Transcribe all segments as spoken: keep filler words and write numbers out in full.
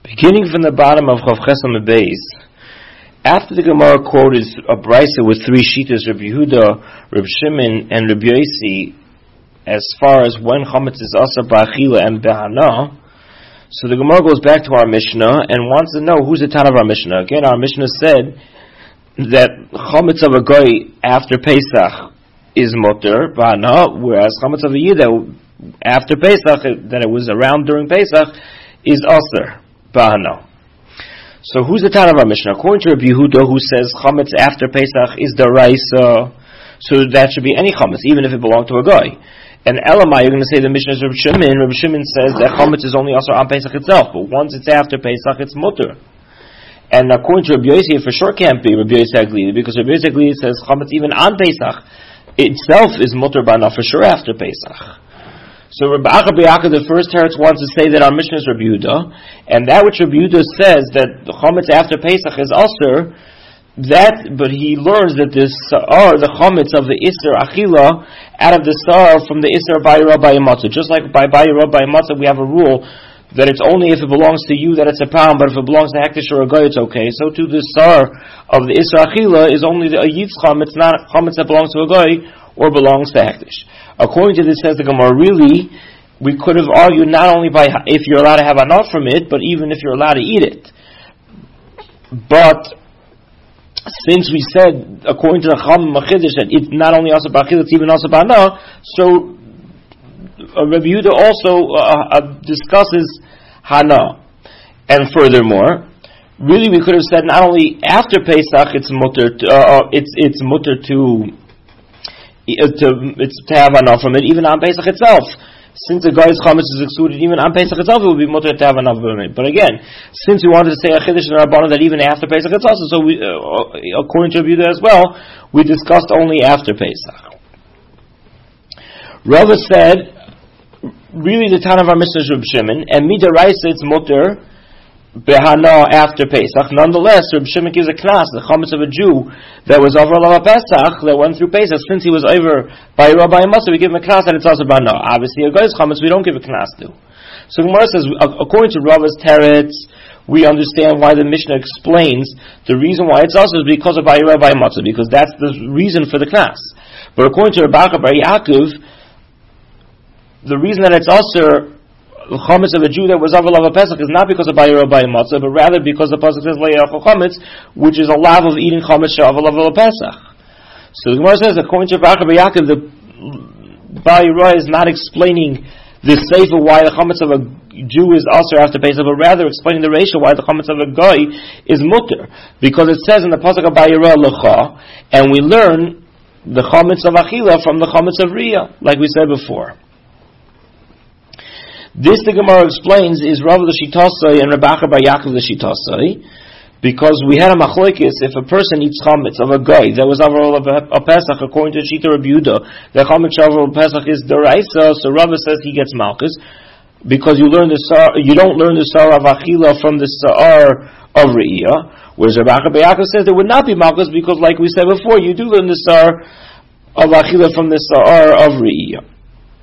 Beginning from the bottom of Chav Chesam Beis, after the Gemara quoted a brisa with three shitas, Rabbi Yehuda, Rabbi Shimon, and Rabbi Yossi, as far as when chametz is asa ba'achila and behana, so the Gemara goes back to our Mishnah and wants to know who's the Tan of our Mishnah. Again, our Mishnah said that chametz of a goy after Pesach is mutter ba'ana, whereas chametz of a yid after Pesach, that it was around during Pesach, is aser ba'ana. So who's the Tan of our Mishnah? According to Rabbi Yehuda, who says chametz after Pesach is daraisa, so that should be any chametz, even if it belonged to a guy. And Elamai, you're going to say the Mishnah is Rabbi Shimon. Rabbi Shimon says that chametz is only also on Pesach itself, but once it's after Pesach, it's mutter. And according to Rabbi Yossi, it for sure can't be Rabbi Yossi Aglili, because Rabbi Yossi Aglili says chametz even on Pesach itself is mutter ba'ana for sure after Pesach. So Rabbi Acha B'Yakov, the first teretz, wants to say that our Mishnah is Rabbi Yehuda, and that which Rabbi Yehuda says that the chametz after Pesach is aser, that, but he learns that the sa'ar, the chametz of the Isser Achila, out of the sa'ar from the Isser Bayira Bayimatzah. Just like by Bayira Bayimatzah we have a rule that it's only if it belongs to you that it's a pound, but if it belongs to Hektish or a Goy, it's okay. So too the sa'ar of the Isser Achila is only the, a Yid's chametz, not chametz that belongs to a Goy or belongs to Hektish. According to this, says the Gemara, really, we could have argued not only by if you're allowed to have enough from it, but even if you're allowed to eat it. But since we said, according to the Chacham Machidish, that it's not only also ba'achil, it's even also ba'ana, so uh, Rabbi Yehuda also uh, uh, discusses hana. And furthermore, really we could have said not only after Pesach it's mutter, to, uh, it's it's mutter to to it's to have hana from it, even on Pesach itself. Since the guy's chametz is excluded, even on Pesach itself, it would be mutter to have enough from it. But again, since we wanted to say a chiddush in Rabbanan that even after Pesach it's also, so we, uh, according to Rabbi Yehuda as well, we discussed only after Pesach. Rava said, really the Tan of our Mishnah is Rabbi Shimon, and midaraisa it's mutter behana after Pesach. Nonetheless, Rabbi Shimon gives a knas, the chametz of a Jew that was over Lava Pesach, that went through Pesach, since he was over by Rabbi Masa, we give him a knas that it's also behana. Obviously, a guy's chametz we don't give a knas to. So Gemara says, according to Rava's teretz, we understand why the Mishnah explains the reason why it's also is because of Bayira Rabbi Masa, because that's the reason for the knas. But according to Rabbi Acha Bar Yaakov, the reason that it's also the chametz of a Jew that was Aval of Pesach is not because of Bayir Rabbi Matzah, but rather because the pasuk says Le'achol chametz, which is a lav of eating chametz she'aval of Pesach. So the Gemara says, according to Rabbi Yaakov, the Bayir is not explaining the sefer why the chametz of a Jew is also after Pesach, but rather explaining the ratio why the chametz of a guy is mutter, because it says in the pasuk of Bayir Lecha, and we learn the chametz of Achila from the chametz of Riyah, like we said before. This the Gemara explains is Rav l'Shitasai and Rabbi Acha Bar Yaakov l'Shitasai, because we had a machlokes if a person eats chametz of a guy that was avar of a Pesach according to Shita Rabbi Yehuda, the chametz avar of Pesach is deraisa, so Rav says he gets malchus because you learn the sar, you don't learn the sar of achila from the sar of re'iyah, whereas Rabbi Acha Bar Yaakov says there would not be malchus because, like we said before, you do learn the sar of achila from the sar of re'iyah.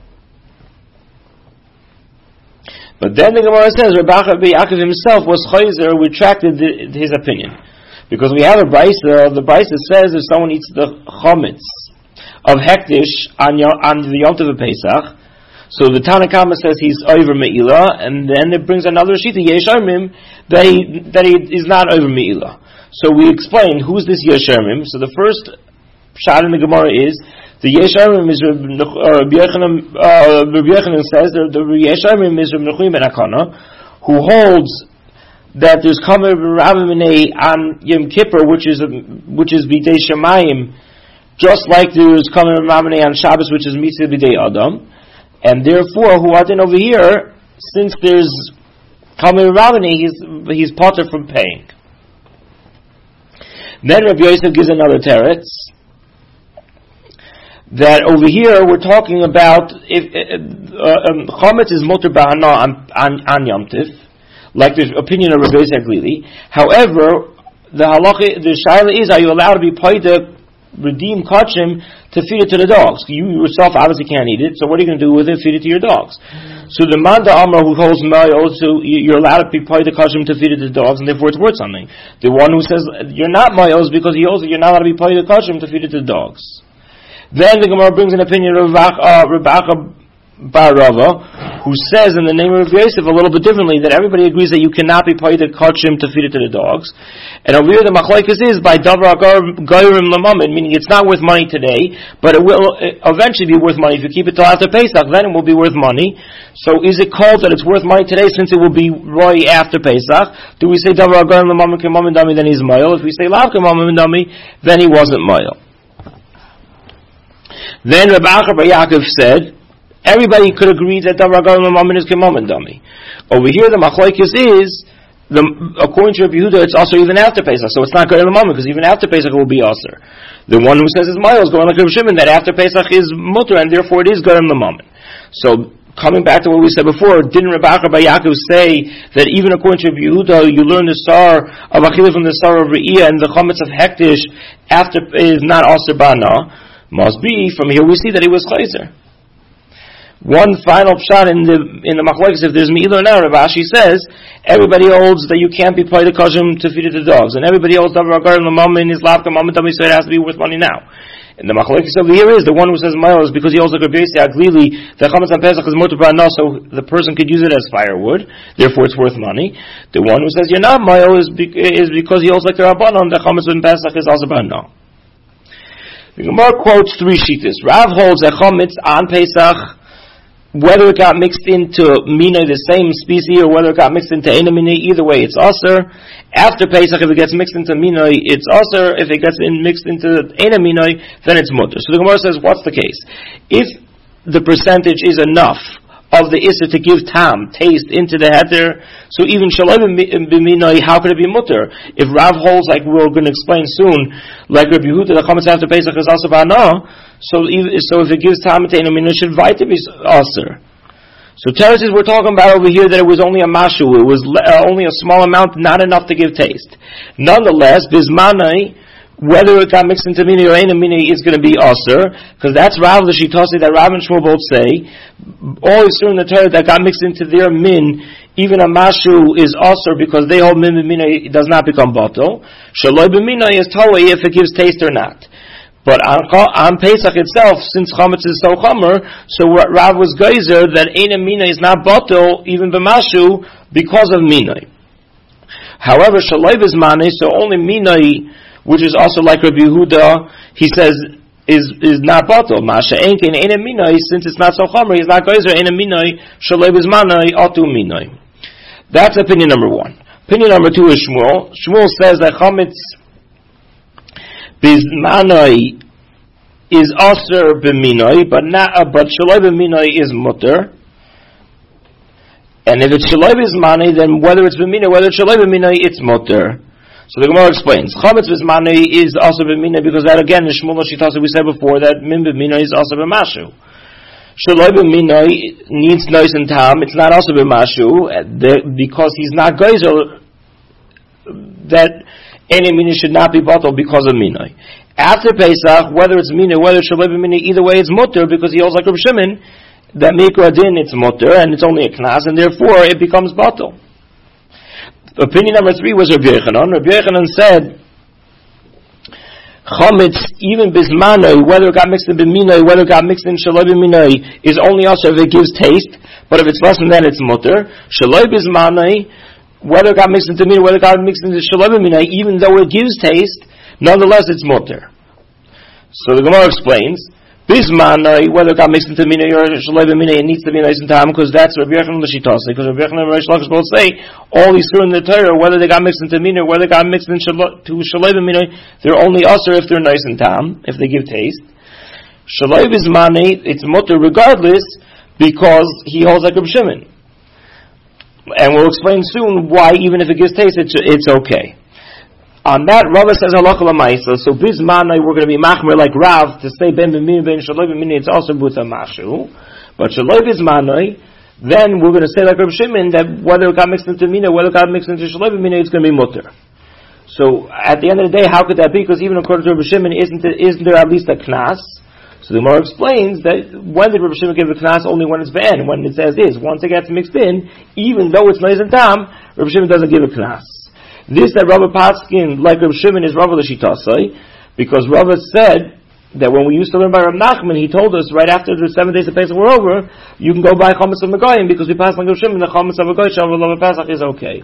But then the Gemara says Rabbi Acha Bar Yaakov himself was chayzer, retracted the, his opinion, because we have a brisa. The brisa says if someone eats the chametz of hektish on, on the Yom Tov of Pesach, so the Tanna Kama says he's over me'ilah, and then it brings another shita yesharmim that he that he is not over me'ilah. So we explain who's this yesharmim. So the first shot in the Gemara is the Yesharim is Rabbi Yochanan. Rabbi Yochanan says the, the Yesharim is Rabbi Nechuim ben Akana, who holds that there's Kamer Rabbanei on Yom Kippur, which is which is Bidei Shemayim, just like there's Kamer Rabbanei on Shabbos, which is Mitzvah Bidei Adam, and therefore who are then over here, since there's Kamer Rabbanei, he's he's potter from paying. Then Rabbi Yosef gives another teretz, that over here we're talking about if uh, um, chametz is mutter ba'ana on, on, on Yom Tiv, like the opinion of Rabbi Yosef Glili. However, the halacha, the shaila is, are you allowed to be paida redeem kachim to feed it to the dogs. You yourself obviously can't eat it, so what are you going to do with it? Feed it to your dogs. So the Manda Amra who holds mayos, so you're allowed to be paid the kachim to feed it to the dogs, and therefore it's worth something. The one who says you're not mayos because he holds it, you're not allowed to be paid the kachim to feed it to the dogs. Then the Gemara brings an opinion of Rebbe Bar Rava, who says in the name of Rabbi Yosef a little bit differently, that everybody agrees that you cannot be paid the kachim to feed it to the dogs. And over here the machlokes is by davar goyrim lamamin, meaning it's not worth money today, but it will eventually be worth money if you keep it till after Pesach. Then it will be worth money. So is it called that it's worth money today since it will be roy after Pesach? Do we say davar goyrim lamamin kemamin dami, then he's mayil? If we say lav kemamin dami, then he wasn't mayil. Then Rabbi Acha bar Yaakov said, everybody could agree that davar goyim lamamin is kemamin dami. Over here, the machlokes is, the, according to Rabbi Yehuda, it's also even after Pesach, so it's not goyim lamamin because even after Pesach it will be aser. The one who says it's mayil is going like Rabbi Shimon that after Pesach is mutter and therefore it is goyim lamamin. So coming back to what we said before, didn't Rabbi Acha bar Yaakov say that even according to Rabbi Yehuda, you learn the star of Achila from the star of Re'iyah and the chametz of Hektish after is not aser bana? Must be from here we see that he was chayzer. One final pshat in the in the machlokes, if there's me'ilah now, Rav Ashi says everybody holds that you can't be paid the kachim to feed it to dogs, and everybody holds davar goyim lamamin is lav kemamin dami, so it has to be worth money now. And the machlokes over here is the one who says mayil is because he holds like Rabbi Yossi Aglili the chametz on Pesach is mutar b'ana, so the person could use it as firewood, therefore it's worth money. The one who says you're not mayil is be, is because he holds like the Rabbanon the chametz on Pesach is also b'ana. The Gemara quotes three shittas. Rav holds that chametz on Pesach, whether it got mixed into mina, the same species, or whether it got mixed into ena mina, either way it's aser. After Pesach, if it gets mixed into mina, it's aser. If it gets in, mixed into ena mina, then it's mutter. So the Gemara says, what's the case? If the percentage is enough of the issa to give tam, taste, into the heter, so even shalom b'minoi, how could it be mutter? If Rav holds, like we're going to explain soon, like Rabbi Yehuda, the chametz after Pesach is also b'ana, so so if it gives tam to ena minoi, should vayte be aser. So Teres is we're talking about over here that it was only a mashu, it was uh, only a small amount, not enough to give taste. Nonetheless, bismanai, whether it got mixed into mini or ain't a mini is going to be aser, because that's Rav the Shitasi that Rav and Shmuel both say. All Yisur in the Torah that got mixed into their min, even a mashu is aser because they hold min b'mina, it does not become batel. Shaloi b'mina is tawai if it gives taste or not. But on, on Pesach itself, since chametz is so chamer, so Rav was geyser that ain't a mina is not batel even b'mashu because of mina. However, shaloi b'zmane, so only mina, which is also like Rabbi Yehuda, he says, is is not batel. Masha enkin ein minoi, since it's not so chomer, he's not geyser ein minoi, shalei bizmanoi, atu minoi. That's opinion number one. Opinion number two is Shmuel. Shmuel says that chametz bizmanoi is aser b'minoi, but not, uh, but shalei b'minoi is mutter. And if it's shalei bizmanoi, then whether it's b'minoi, whether it's shalei b'minoi, it's mutter. So the Gemara explains, chametz b'zmanoi is also b'minoi because that again is Shmuel Shitasa we said before that min b'minoi is also b'mashu. Shaloi b'minoi needs nois and tam. It's not also b'mashu because he's not geyser that any minoi should not be bottled because of minoi. After Pesach, whether it's minoi, whether it's shaloi b'minoi, either way it's mutter because he holds like Reb Shimon that mikra din it's mutter and it's only a knas and therefore it becomes bottled. Opinion number three was Rabbi Yochanan. Rabbi Yochanan said, chametz, even bismanoi, whether it got mixed in b'minoi, whether it got mixed in shaloi b'minoi, is only also if it gives taste, but if it's less than that, it's mutter. Shaloi bismanoi, whether it got mixed into minoi, whether it got mixed into shaloi b'minoi, even though it gives taste, nonetheless it's mutter. So the Gemara explains, bismanoi, whether it got mixed into minoi or shaloi b'minoi, it needs to be nice and tam, because that's Rabbi Yochanan l'shitase, because Rabbi Yochanan and Reish Lakish both say, all these through in the Torah, whether they got mixed into minoi, whether they got mixed into shaloi b'minoi, they're only usher if they're nice and tam, if they give taste. Shaloi b'zmanoi, it's mutter regardless, because he holds like Reb Shimon. And we'll explain soon why even if it gives taste, it's, it's okay. On that, Rava says halacha l'maisa. So bismanai, we're going to be machmer like Rav to say ben b'minoi ben shaloi b'minoi. It's also buta mashu, but shaloi bismanai. Then we're going to say like Reb Shimon that whether it got mixed into mina, whether it got mixed into shaloi b'minoi, it's going to be mutter. So at the end of the day, how could that be? Because even according to Rabbi Shimon, isn't there, isn't there at least a knas? So the Gemara explains that when did Rabbi Shimon give a knas? Only when it's ben, when it says is. Once it gets mixed in, even though it's meiz and tam, Rabbi Shimon doesn't give a knas. This that Rabbi Paskin, like Rabbi Shimon, is Rabbi L'Shitasai, because Rabbi said that when we used to learn by Rabbi Nachman, he told us right after the seven days of Pesach were over, you can go buy chametz of Megoyim, because we passed like Rabbi Shimon, the chametz of Megoyim, Shavah Lava Pesach is okay.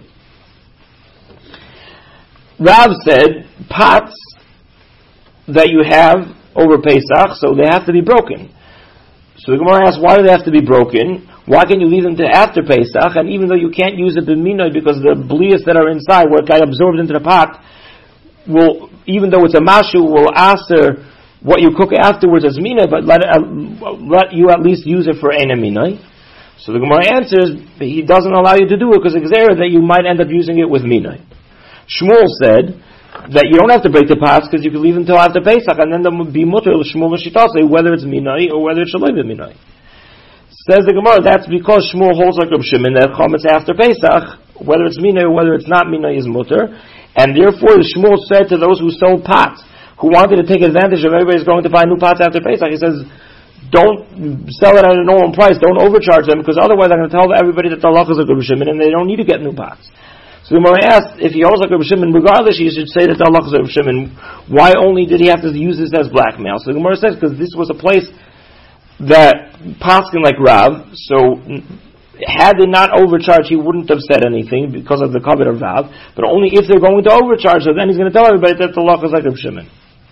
Rav said, pots that you have over Pesach, so they have to be broken. So the Gemara asks, why do they have to be broken? Why can't you leave them to after Pesach? And even though you can't use it b'minoi because the blias that are inside, where it got absorbed into the pot, will, even though it's a mashu, will answer what you cook afterwards as minoi, but let, uh, let you at least use it for ein minoi. So the Gemara answers, he doesn't allow you to do it because it's there that you might end up using it with minoi. Shmuel said that you don't have to break the pots because you can leave them until after Pesach and then there will be mutter Shmuel L'Shitase, whether it's minoi or whether it's shaloi b'minoi. Says the Gemara, that's because Shmuel holds like Reb Shimon that chametz after Pesach, whether it's minoi or whether it's not minoi, is mutter, and therefore the Shmuel said to those who sold pots, who wanted to take advantage of everybody's going to buy new pots after Pesach, he says, don't sell it at a normal price, don't overcharge them, because otherwise I'm going to tell everybody that the halach is like Reb Shimon and they don't need to get new pots. So the Gemara asked, if he holds like Reb Shimon, regardless, he should say that the halach is Reb Shimon. Why only did he have to use this as blackmail? So the Gemara says, because this was a place that paskin like Rav, so had they not overcharged, he wouldn't have said anything because of the covet of Rav, but only if they're going to overcharge, so then he's going to tell everybody that the halach is like Reb Shimon.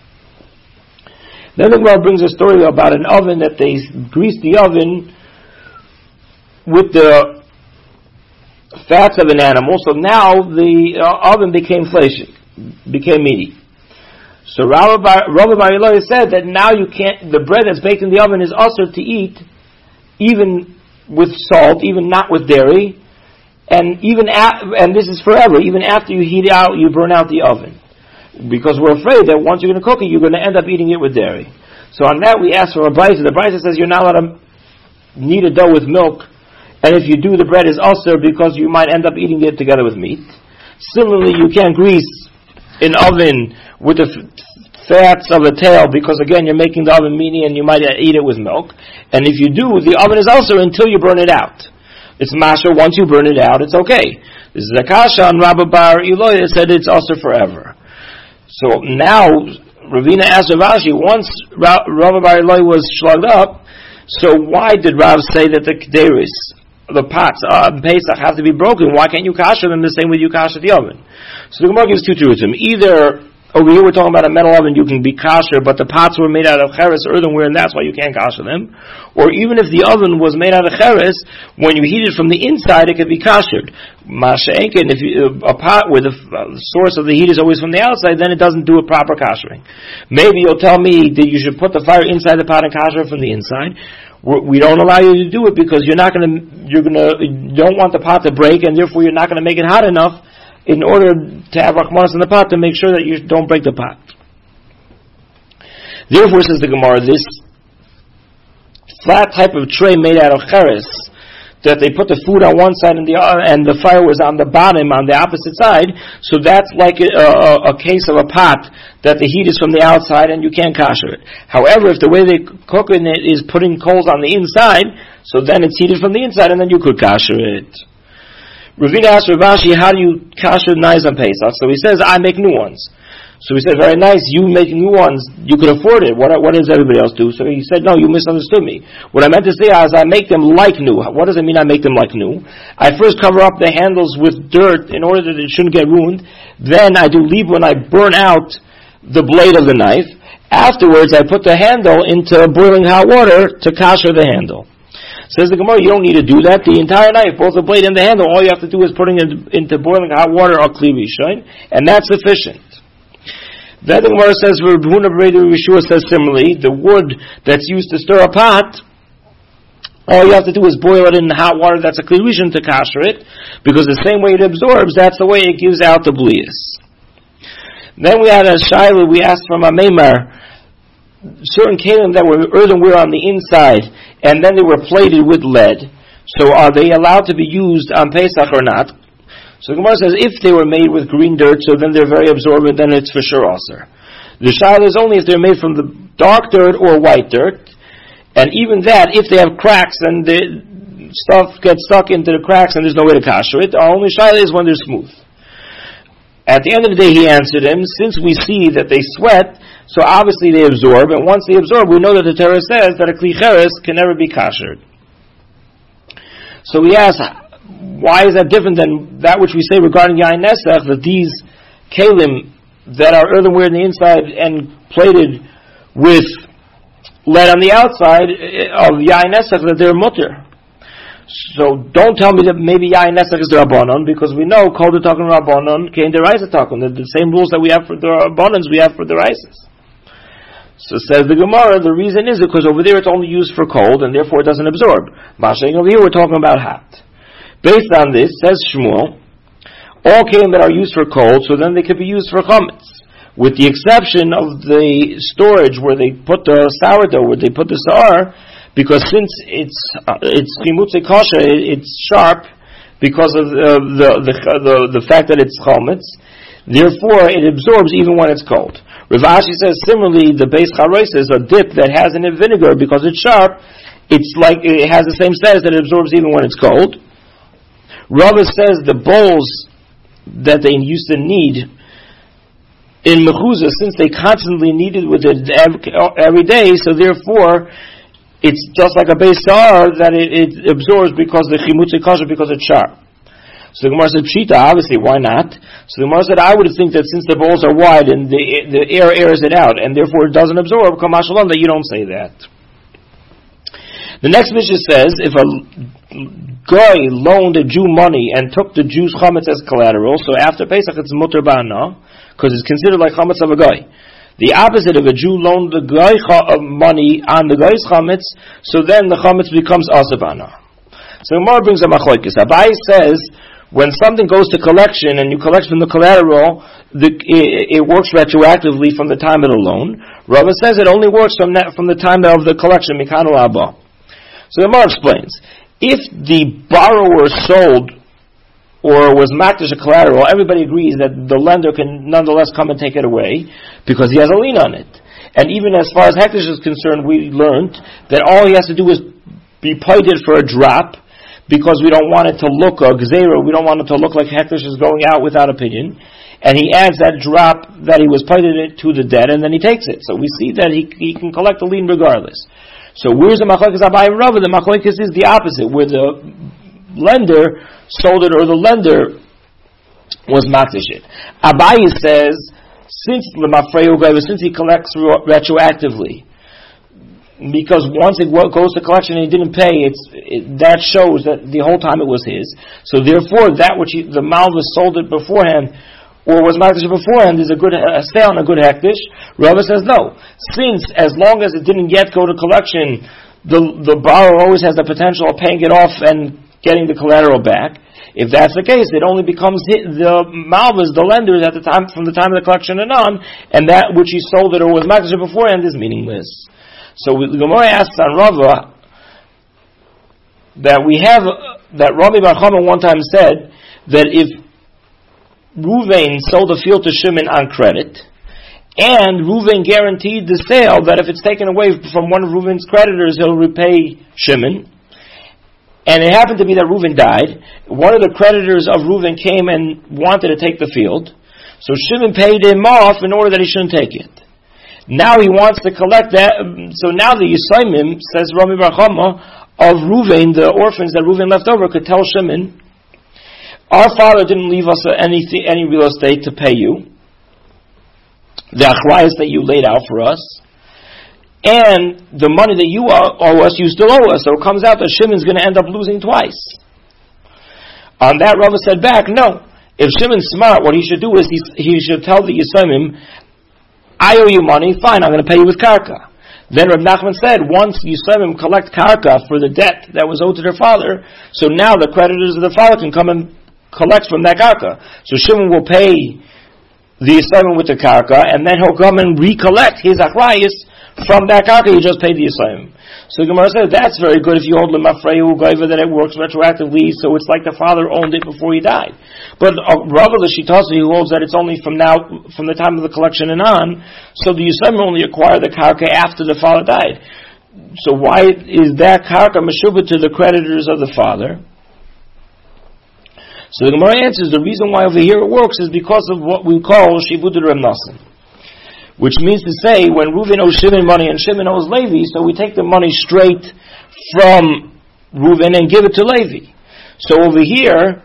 Then the Gemara brings a story about an oven that they greased the oven with the fats of an animal, so now the uh, oven became fleshy, became meaty. So Rabbi Bar Eloi said that now you can't, the bread that's baked in the oven is also to eat, even with salt, even not with dairy, and even at, and this is forever, even after you heat it out, you burn out the oven. Because we're afraid that once you're going to cook it, you're going to end up eating it with dairy. So on that we ask for a brisa. The brisa says you're not allowed to knead a dough with milk, and if you do, the bread is ulcer because you might end up eating it together with meat. Similarly, you can't grease an oven with the f- fats of the tail because, again, you're making the oven meaty and you might eat it with milk. And if you do, the oven is ulcer until you burn it out. It's masher, once you burn it out, it's okay. This is a kasha on Rabbi Bar Eloi that said it's ulcer forever. So now, Ravina asked Rav Ashi, once Ra- Rabbi Bar Eloi was slugged up, so why did Rav say that the kederis, the pots uh, Pesach have to be broken? Why can't you kasher them the same way you kasher the oven? So the Gemara gives two truths. Either over here we're talking about a metal oven, you can be kasher, but the pots were made out of cheres or earthenware, and that's why you can't kasher them. Or even if the oven was made out of cheres, when you heat it from the inside, it could be kashered. Masha'enken, if you, a pot where the uh, source of the heat is always from the outside, then it doesn't do a proper kashering. Maybe you'll tell me that you should put the fire inside the pot and kasher from the inside. We don't allow you to do it because you're not going to, you're going to, you don't want the pot to break, and therefore you're not going to make it hot enough in order to have rachmanis in the pot to make sure that you don't break the pot. Therefore, says the Gemara, this flat type of tray made out of cheres, that they put the food on one side and the uh, and the fire was on the bottom, on the opposite side, so that's like a, a, a case of a pot that the heat is from the outside and you can't kasher it. However, if the way they cook it is putting coals on the inside, so then it's heated from the inside and then you could kasher it. Ravina asked Rav Ashi, how do you kasher knives on Pesach? So he says, I make new ones. So he said, very nice, you make new ones, you could afford it. What, what does everybody else do? So he said, no, you misunderstood me. What I meant to say is I make them like new. What does it mean I make them like new? I first cover up the handles with dirt in order that it shouldn't get ruined. Then I do leave when I burn out the blade of the knife. Afterwards, I put the handle into boiling hot water to kasher the handle. Says the Gemara, you don't need to do that. The entire knife, both the blade and the handle, all you have to do is putting it into boiling hot water or kli rishon, and that's sufficient. Then the Gemara says, Reb Huna bar Yeshua says similarly, the wood that's used to stir a pot, all you have to do is boil it in hot water that's a kli rishon to kasher it, because the same way it absorbs, that's the way it gives out the blias. Then we had a shaila, we asked from a meimar, certain kalim that were earthenware on the inside, and then they were plated with lead. So are they allowed to be used on Pesach or not? So the Gemara says, if they were made with green dirt, so then they're very absorbent, then it's for sure aser. The shaila is only if they're made from the dark dirt or white dirt, and even that, if they have cracks and the stuff gets stuck into the cracks and there's no way to kasher it, our only shaila is when they're smooth. At the end of the day, he answered him, since we see that they sweat, so obviously they absorb, and once they absorb, we know that the Torah says that a kli cheres can never be kashered. So we ask, why is that different than that which we say regarding Yain Nesach, that these kalim that are earthenware on the inside and plated with lead on the outside of Yain Nesach, that they're mutter? So don't tell me that maybe Yain Nesach is the Rabbanon, because we know Kol D'Takum Rabbanon came the Raisa Takum. The same rules that we have for the Rabbanons, we have for the Raisas. So says the Gemara, the reason is because over there it's only used for cold, and therefore it doesn't absorb. Masha'ing over here we're talking about hot. Based on this, says Shmuel, all kalim that are used for cold, so then they could be used for chametz, with the exception of the storage where they put the sourdough, where they put the sa'ar, because since it's uh, it's chimutze kosher, it's sharp because of uh, the, the the the fact that it's chametz. Therefore, it absorbs even when it's cold. Rav Ashi says similarly, the base charois is a dip that has in it vinegar because it's sharp. It's like it has the same status that it absorbs even when it's cold. Rava says the bowls that they used to knead in mechuzah, since they constantly kneaded with it every day, so therefore it's just like a base sa'ar that it, it absorbs because the chimutze kosher, because it's sharp. So the Gemara said, Pshita, obviously, why not? So the Gemara said, I would think that since the bowls are wide and the the air airs it out, and therefore it doesn't absorb, kamash shalom, that you don't say that. The next Mishnah says, if a guy loaned a Jew money and took the Jew's chametz as collateral, so after Pesach it's mutter ba'ana, because it's considered like chametz of a guy. The opposite of a Jew loaned the guy money on the guy's chametz, so then the chametz becomes asabana. So Gemara brings a machlokes. Abai says, when something goes to collection and you collect from the collateral, the, it, it works retroactively from the time of the loan. Rava says it only works from that, from the time of the collection, mikan al-abba. So the Gemara explains, if the borrower sold or was makdash a collateral, everybody agrees that the lender can nonetheless come and take it away because he has a lien on it. And even as far as hekdesh is concerned, we learned that all he has to do is be paided for a drop, because we don't want it to look, a gzeira, we don't want it to look like hekdesh is going out without opinion. And he adds that drop that he was paided it to the debt, and then he takes it. So we see that he he can collect the lien regardless. So where's the machlokes Abai and Rava? The machlokes is the opposite, where the lender sold it or the lender was makdash it. Abai says, since since he collects retroactively, because once it goes to collection and he didn't pay, it's it, that shows that the whole time it was his. So therefore, that which he, the malvus sold it beforehand, or was makdash beforehand, is a good a sale and a good hekdesh. Rava says no. Since as long as it didn't yet go to collection, the the borrower always has the potential of paying it off and getting the collateral back. If that's the case, it only becomes the malvus, the lenders, at the time from the time of the collection and on, and that which he sold it or was makdash beforehand is meaningless. So the Gemara asks on Rava that we have that Rabbi Bar Chama one time said that if Ruvain sold a field to Shimon on credit, and Ruvain guaranteed the sale that if it's taken away from one of Ruvain's creditors, he'll repay Shimon. And it happened to be that Ruvain died. One of the creditors of Ruvain came and wanted to take the field, so Shimon paid him off in order that he shouldn't take it. Now he wants to collect that. So now the Yisaimim, says Rami Bar Chama, of Ruvain, the orphans that Ruvain left over, could tell Shimon, our father didn't leave us any any real estate to pay you, the achrayas that you laid out for us, and the money that you owe us, you still owe us. So it comes out that Shimon's going to end up losing twice. On that, Rava said back, no. If Shimon's smart, what he should do is he, he should tell the Yisaimim, I owe you money, fine, I'm going to pay you with karka. Then Reb Nachman said, once Yisraelim collect karka for the debt that was owed to their father, so now the creditors of the father can come and collect from that karka. So Shimon will pay the Yisraelim with the karka, and then he'll come and recollect his achrayis from that karka he just paid the Yisraelim. So the Gemara says that's very good if you hold lemafreyu goiva that it works retroactively, so it's like the father owned it before he died. But uh, Rava the Shitasa, he holds that it's only from now, from the time of the collection and on, so the Yisrael only acquire the karka after the father died. So why is that karka meshubah to the creditors of the father? So the Gemara answers the reason why over here it works is because of what we call shivud Reb Nosson. Which means to say, when Reuven owes Shimon money and Shimon owes Levi, so we take the money straight from Reuven and give it to Levi. So over here,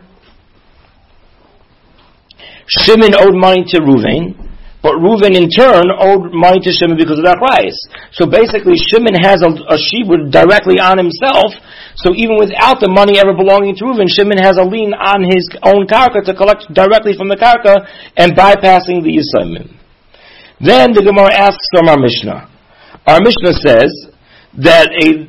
Shimon owed money to Reuven, but Reuven in turn owed money to Shimon because of that price. So basically, Shimon has a, a shibud directly on himself, so even without the money ever belonging to Reuven, Shimon has a lien on his own karka to collect directly from the karka and bypassing the Yisrael. Then the Gemara asks from our Mishnah. Our Mishnah says that a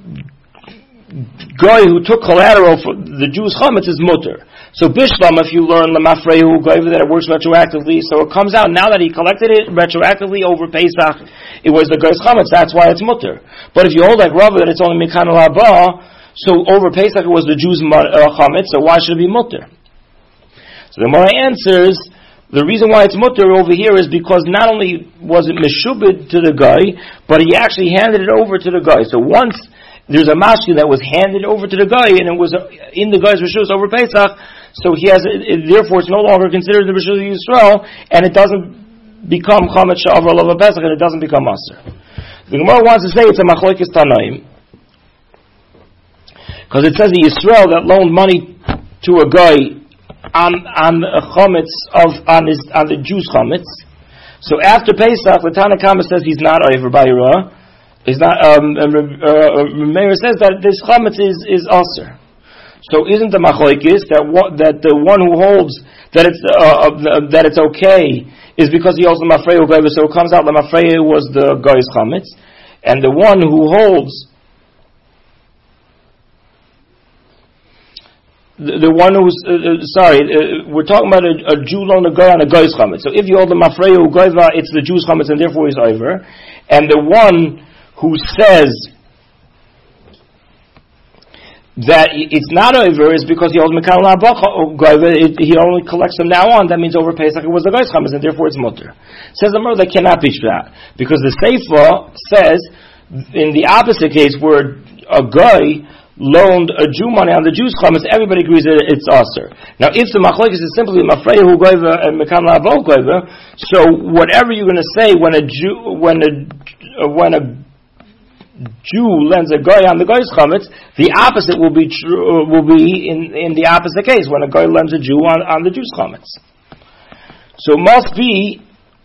guy who took collateral for the Jews' chametz is mutter. So Bishlam, if you learn lemafrehu goiva that it works retroactively, so it comes out now that he collected it retroactively over Pesach, it was the guy's chametz. That's why it's mutter. But if you hold like Rava that it's only mikan haba, so over Pesach it was the Jews' chametz. So why should it be mutter? So the Gemara answers. The reason why it's mutter over here is because not only was it meshubed to the guy, but he actually handed it over to the guy. So once there's a mashkin that was handed over to the guy, and it was in the guy's reshus over Pesach, so he has, it, it, therefore it's no longer considered the reshus of Yisrael, and it doesn't become chametz sha'avar lava Pesach, and it doesn't become maser. The Gemara wants to say it's a machlokes tanaim, because it says the Yisrael that loaned money to a guy on on a chametz of on his on the Jews' chametz. So after Pesach, the Tanna Kama says he's not over bayra. He's not. Um, uh, Meir says that this chametz is is aser. So isn't the machlokes that what, that the one who holds that it's uh, uh, that it's okay is because he holds the mafreyu goyva? So it comes out the mafreyu was the guy's chametz, and the one who holds The, the one who's, uh, uh, sorry, uh, we're talking about a, a Jew loan a guy on a guy's chametz. So if you hold the mafreyu goiva, it's the Jew's chametz and therefore he's over. And the one who says that it's not over is because he holds mekan goiva, he only collects them now on, that means over Pesach it was the guy's chametz and therefore it's mutter. Says the Gemara that cannot be that. Because the Seifa says, in the opposite case where a guy loaned a Jew money on the Jews' chametz, everybody agrees that it's aser. Now, if the machlokes is simply mafreyu goiva and mekan la'avo goiva, so whatever you're going to say when a Jew when a when a Jew lends a guy on the guy's chametz, the opposite will be true. Will be in in the opposite case when a guy lends a Jew on, on the Jews' chametz. So it must be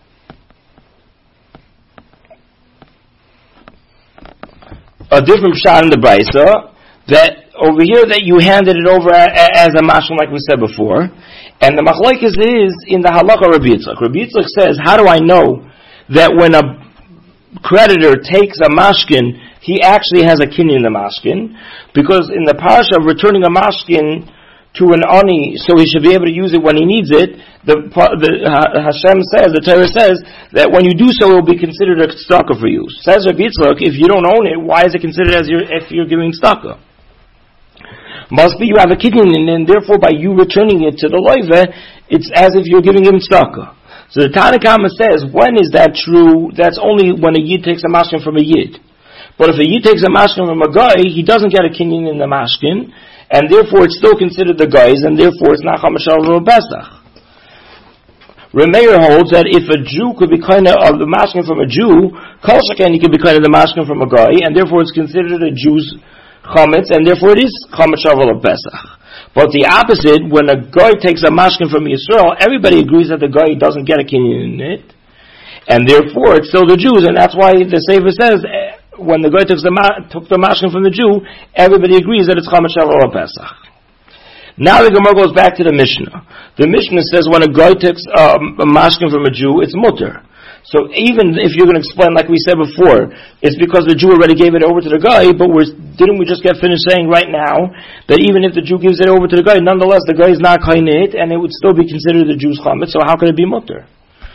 a different shot in the brisa. That over here that you handed it over as a mashkin like we said before, and the machlokes is in the halacha Rabbi Yitzchak. Rabbi Yitzchak says, how do I know that when a creditor takes a mashkin, he actually has a kinyan in the mashkin? Because in the parasha of returning a mashkin to an ani, so he should be able to use it when he needs it, the, the Hashem says, the Torah says, that when you do so, it will be considered a tzedakah for you. Says Rabbi Yitzchak, if you don't own it, why is it considered as your, if you're giving tzedakah? Must be you have a kinyan, and therefore by you returning it to the loive, it's as if you're giving him tzedakah. So the Tanna Kama says, when is that true? That's only when a yid takes a mashkin from a yid. But if a yid takes a mashkin from a guy, he doesn't get a kinyan in the mashkin, and therefore it's still considered the guy's, and therefore it's not chametz shel Pesach. Remeir holds that if a Jew could be kind of the mashkin from a Jew, kol sheken he could be kind of the mashkin from a guy, and therefore it's considered a Jew's chametz, and therefore it is chametz shel Pesach. But the opposite, when a guy takes a mashkin from Yisrael, everybody agrees that the guy doesn't get a kinyan in it, and therefore it's still the Jews, and that's why the Sefer says, when the guy took the, took the mashkin from the Jew, everybody agrees that it's chametz shel Pesach. Now the Gemara goes back to the Mishnah. The Mishnah says when a guy takes um, a mashkin from a Jew, it's mutter. So even if you're going to explain, like we said before, it's because the Jew already gave it over to the guy, but we're, didn't we just get finished saying right now that even if the Jew gives it over to the guy, nonetheless the guy is not kainit, and it would still be considered the Jew's chametz, so how could it be mutter?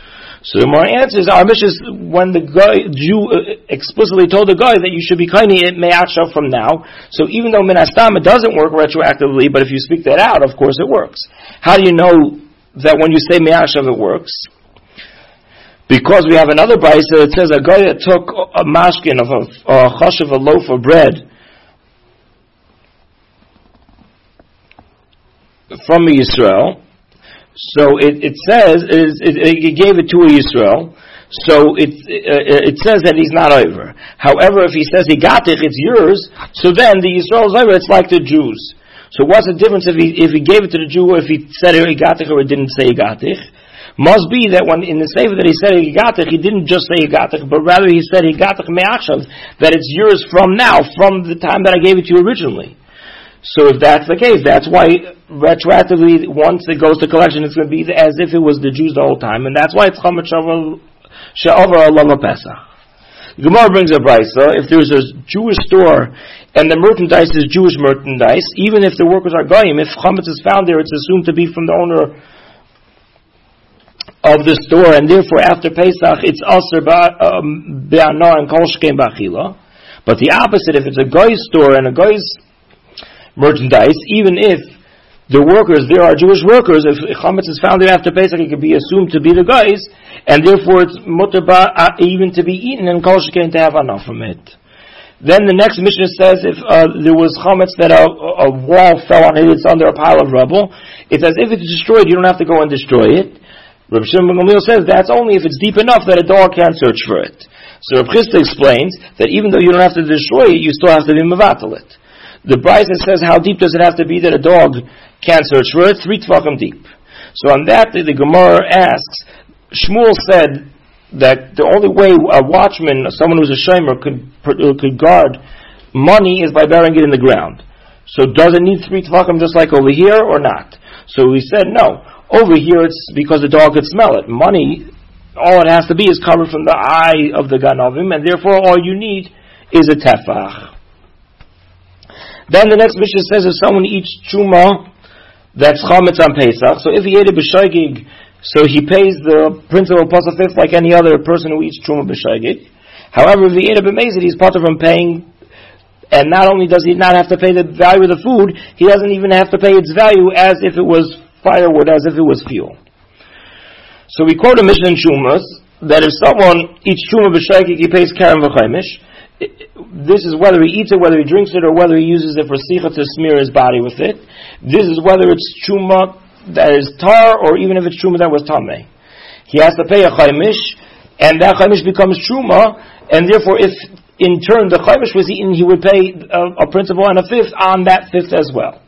So the more answers, our mission is when the guy, Jew explicitly told the guy that you should be kaini it me'achshav from now. So even though min hastam it doesn't work retroactively, but if you speak that out, of course it works. How do you know that when you say me'achshav it works? Because we have another brayso that says a guy that took a mashkin of a, a chash of a loaf of bread from Yisrael. So it, it says it, it, it gave it to a Yisrael. So it uh, it says that he's not over. However, if he says he got it, it's yours. So then the Yisrael is over. It's like the Jews. So what's the difference if he if he gave it to the Jew, or if he said he got it, or he didn't say he got it? Must be that when in the sefer that he said he got it, he didn't just say he got it, but rather he said he got it me'achshav, that it's yours from now, from the time that I gave it to you originally. So if that's the case, that's why retroactively, once it goes to collection, it's going to be as if it was the Jews the whole time, and that's why it's chametz she'over alava Pesach. Gemara brings a brayso: if there's a Jewish store and the merchandise is Jewish merchandise, even if the workers are goyim, if chametz is found there, it's assumed to be from the owner of the store, and therefore after Pesach it's aser be'ana and kol shkein b'achila. But the opposite, if it's a goy store and a goy's merchandise, even if the workers, there are Jewish workers, if chametz is found there after Pesach, it could be assumed to be the guys, and therefore it's mutaba even to be eaten, and kol shekain to have enough from it. Then the next Mishnah says if uh, there was chametz that a, a wall fell on it, it's under a pile of rubble, it's as if it's destroyed, you don't have to go and destroy it. Reb Shimon ben Gamliel says that's only if it's deep enough that a dog can't search for it. So Reb Chisda explains that even though you don't have to destroy it, you still have to be mevatel it. The brayso says, how deep does it have to be that a dog can't search for it? Three tefachim deep. So on that, the, the Gemara asks, Shmuel said that the only way a watchman, someone who's a shomer, could could guard money is by burying it in the ground. So does it need three tefachim just like over here or not? So we said no. Over here it's because the dog could smell it. Money, all it has to be is covered from the eye of the ganavim, and therefore all you need is a tefach. Then the next Mishnah says if someone eats truma that's chametz on Pesach, so if he ate it b'shaygig, so he pays the principal plus a fifth like any other person who eats truma b'shaygig. However, if he ate it b'mezid, he's part of from paying, and not only does he not have to pay the value of the food, he doesn't even have to pay its value as if it was firewood, as if it was fuel. So we quote a Mishnah in Shumas that if someone eats truma b'shaygig, he pays karen v'chaimish. This is whether he eats it, whether he drinks it, or whether he uses it for sicha to smear his body with it. This is whether it's truma that is tar, or even if it's truma that was tameh. He has to pay a chaimish, and that chaimish becomes truma, and therefore if in turn the chaimish was eaten, he would pay a, a principal and a fifth on that fifth as well.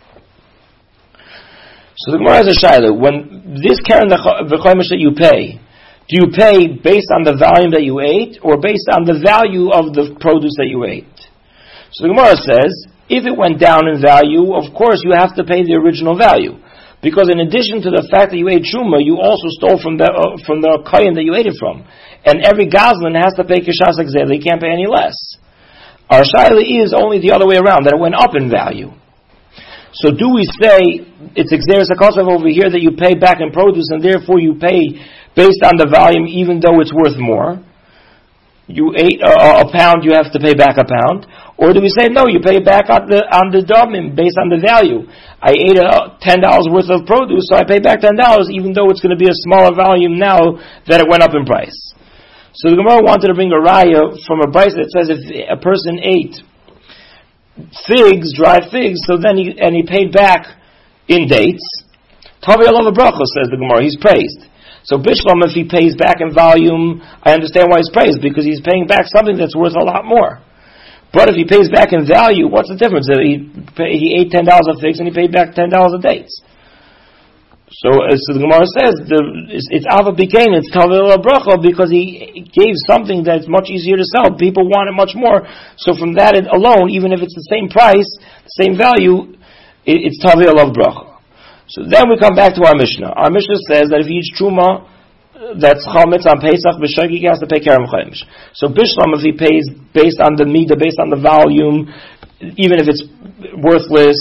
So the Gemara has a shayla: when this karen the chaimish that you pay, do you pay based on the volume that you ate, or based on the value of the produce that you ate? So the Gemara says, if it went down in value, of course you have to pay the original value. Because in addition to the fact that you ate truma, you also stole from the uh, from the kohen that you ate it from. And every gazlan has to pay kishas exel, he can't pay any less. Our shayla is only the other way around, that it went up in value. So do we say, it's exeris hakosov over here that you pay back in produce, and therefore you pay based on the volume, even though it's worth more? You ate a, a pound, you have to pay back a pound. Or do we say, no, you pay back on the on the domim, based on the value. I ate a ten dollars worth of produce, so I pay back ten dollars, even though it's going to be a smaller volume now that it went up in price. So the Gemara wanted to bring a raya from a brayso that says if a person ate figs, dried figs, so then he, and he paid back in dates, Tavi alav bracha, says the Gemara, he's praised. So Bishlam, if he pays back in volume, I understand why he's praised, because he's paying back something that's worth a lot more. But if he pays back in value, what's the difference? He pay, he ate ten dollars of figs and he paid back ten dollars of dates. So, as the Gemara says, the, it's, it's Ava Bikain, it's Tavil Bracha, because he gave something that's much easier to sell. People want it much more. So from that alone, even if it's the same price, the same value, it, it's Tavil Bracha. So then we come back to our Mishnah. Our Mishnah says that if he eats Truma, that's Chametz on Pesach, B'Shagig, he has to pay Kerem Chaimish. So Bishlam, if he pays based on the Midah, based on the volume, even if it's worthless,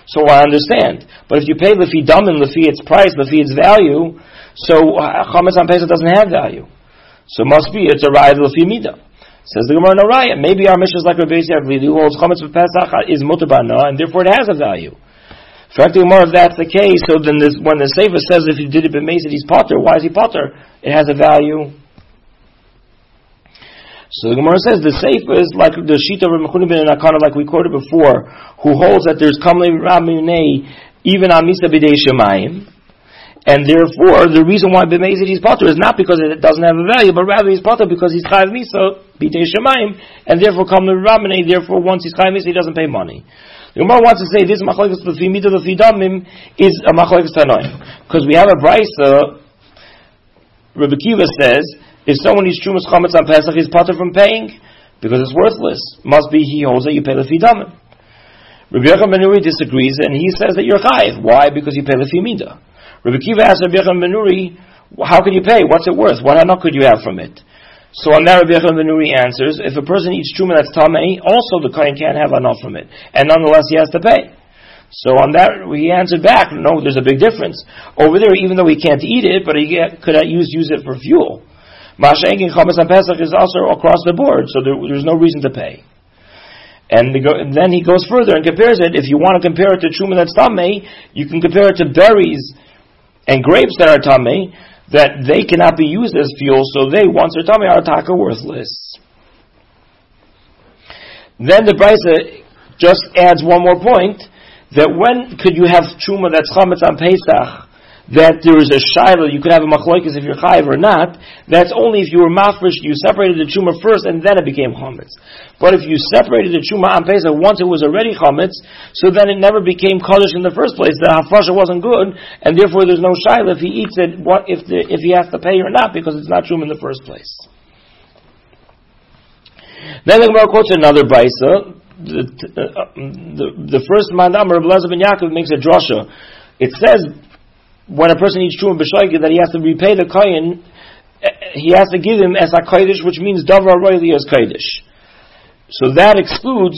So I understand. But if you pay lefi damin, lefi its price, lefi its value, so chametz on Pesach doesn't have value. So it must be it's a raya lefi midah. Says the Gemara, no raya. Maybe our mission is like Rabbi Yossi Aglili, who holds chametz for Pesach is mutar bana, and therefore it has a value. Fact the Gemara, if that's the case, so then this, when the Sefer says if he did it b'meisid he's potter, why is he potter? It has a value. So the Gemara says the Sefer is like the Shita of Mechuni ben Akana, like we quoted before, who holds that there's kamle raminei even on misa b'dei shemayim, and therefore the reason why b'meisid he's potter is not because it doesn't have a value, but rather he's potter because he's chayav misa b'dei shemayim, and therefore kamle raminei. Therefore, once he's chayav misa, he doesn't pay money. The Gemara wants to say this machlokes lefi midah lefi damim is a machlokes tanoim, because we have a brisa. Rebbe Kiva says if someone eats trumas chametz on Pesach, he's potter from paying because it's worthless. Must be he holds that you pay lefi damim. Rabbi Yochanan ben Nuri disagrees and he says that you're chayiv. Why? Because you pay lefi midah. Rebbe Kiva asks Rabbi Yochanan ben Nuri, how can you pay? What's it worth? What hanok could you have from it? So on that, Rabbi Yochanan ben Nuri answers, if a person eats truma that's tamei, also the kohen can't have enough from it, and nonetheless he has to pay. So on that, he answered back, no, there's a big difference. Over there, even though he can't eat it, but he could use use it for fuel. Masha'enkin chametz on Pesach is also across the board, so there, there's no reason to pay. And, the, and then he goes further and compares it. If you want to compare it to truma that's tamei, you can compare it to berries and grapes that are tamei, that they cannot be used as fuel, so they, once they're tummy, are taka worthless. Then the Brisa just adds one more point, that when could you have truma that's chametz on Pesach, that there is a shiloh, you could have a machlokes if you're chayiv or not, that's only if you were mafresh, you separated the truma first and then it became chametz. But if you separated the truma on Pesach once it was already chametz, so then it never became kaddish in the first place. The hafrasha wasn't good, and therefore there's no shiloh if he eats it, what, if the, if he has to pay or not, because it's not truma in the first place. Then the Gemara quotes another brisa. The, uh, the, the first mandam, Rabbi Elazar ben Yaakov, makes a drasha. It says when a person eats truma b'shoigeg that he has to repay the kohen, he has to give him as a kodesh, which means davar royli as kodesh. So that excludes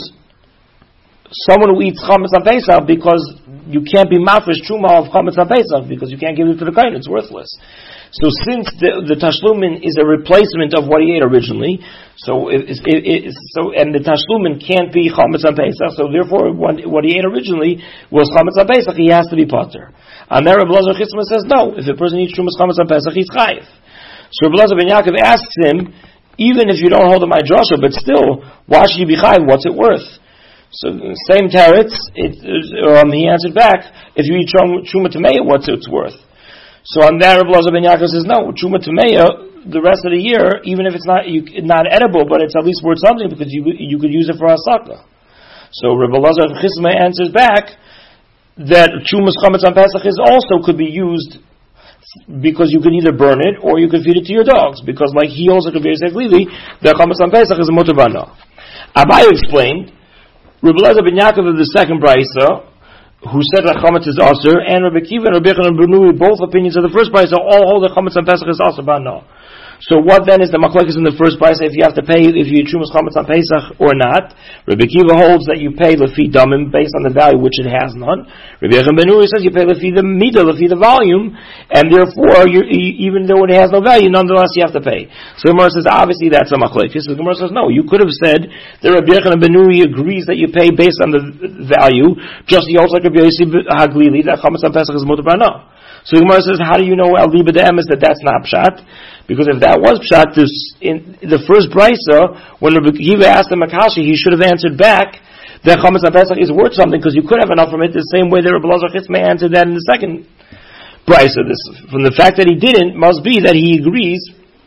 someone who eats chametz on Pesach, because you can't be mafresh truma of chametz on Pesach because you can't give it to the kohen; it's worthless. So since the, the tashlumin is a replacement of what he ate originally, so it, it, it, so and the tashlumin can't be chametz on Pesach, so therefore what, what he ate originally was chametz on Pesach, he has to be potter. And there Rabbi Elazar Chisma says no, if a person eats trumas chametz on Pesach, he's chayiv. So Rabbi Elazar ben Yaakov asks him, even if you don't hold of my drasha, but still, why should you be chayiv? What's it worth? So same teretz, it, um, he answered back, if you eat truma tameya, what's it's worth? So on that, Rabbi Elazar ben Yaakov says, no, truma tameya, the rest of the year, even if it's not you, not edible, but it's at least worth something because you you could use it for hasaka. So Rabbi Elazar Chisma answers back that trumas chametz on Pesach is also could be used because you can either burn it or you can feed it to your dogs, because like he also could be a Lili, the chametz on Pesach is a mutar bana. Abaye explained, Rabbi Elazar ben Yaakov of the second brisa, who said that chametz is aser, and Rabbi Kiva and Rabbi Yochanan ben Nuri, both opinions of the first brisa, all hold that chametz on Pesach is aser bana. So what then is the machlokes in the first brisa, if you have to pay, if you eat trumas chametz on Pesach or not? Rabbi Kiva holds that you pay lefi damim based on the value, which it has none. Rabbi Yochanan ben Nuri says you pay lefi the midah, lefi the volume, and therefore, you, even though it has no value, nonetheless you have to pay. So the Gemara says, obviously that's a machlokes. So the Gemara says, no, you could have said that Rabbi Yochanan ben Nuri agrees that you pay based on the value, just he holds like Rabbi Yossi Haglili, that chametz on Pesach is mutar bana. So the Gemara says, how do you know al liba de'emes that that's not pshat? Because if that was pshat, this, in the first brisa, when Rabbi Kiva asked him Akashi, he should have answered back that chametz on Pesach is worth something because you could have enough from it the same way that Rabbi Elazar Chisma answered that in the second brisa. This, from the fact that he didn't, must be that he agrees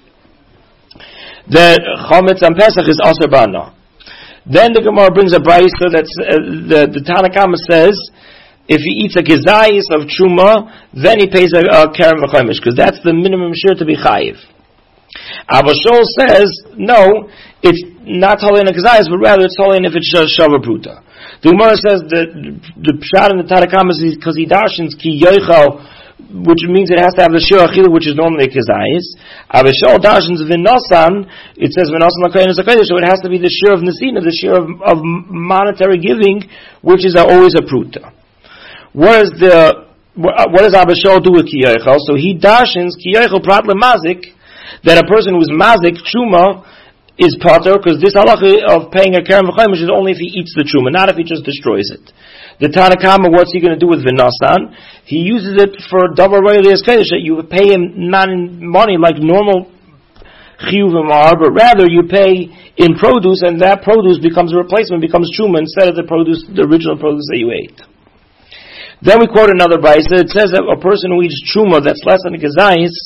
that chametz on Pesach is aser bana. Then the Gemara brings a brisa that's uh, the the Tanna Kama says, if he eats a gezayis of truma, then he pays a, a keren v'chomish, because that's the minimum share to be chayiv. Abba Shol says, no, it's not totally in a gezayis, but rather it's totally in if it's shava pruta. The Gemara says that the pshat in the Tanna Kama is because he darshins ki yoichal, which means it has to have the shir achila, which is normally a gezayis. Abba Shol darshins v'nosan, it says v'nosan l'koyin is a kodesh, so it has to be the shir of nesina, the shir of, of monetary giving, which is always a pruta. what is the what does Abba Shaul do with Kiyachel? So he dashins Kiyachel prat lemazik, that a person who's mazik truma is potter, because this halacha of paying a keren v'chayim is only if he eats the truma, not if he just destroys it. The Tanakama, what's he going to do with v'nasan? He uses it for double royalty eskedesh, that you pay him not in money like normal chiyuv v'mar, but rather you pay in produce, and that produce becomes a replacement, becomes truma instead of the produce, the original produce that you ate. Then we quote another brayso. It says that a person who eats truma that's less than a gezayis,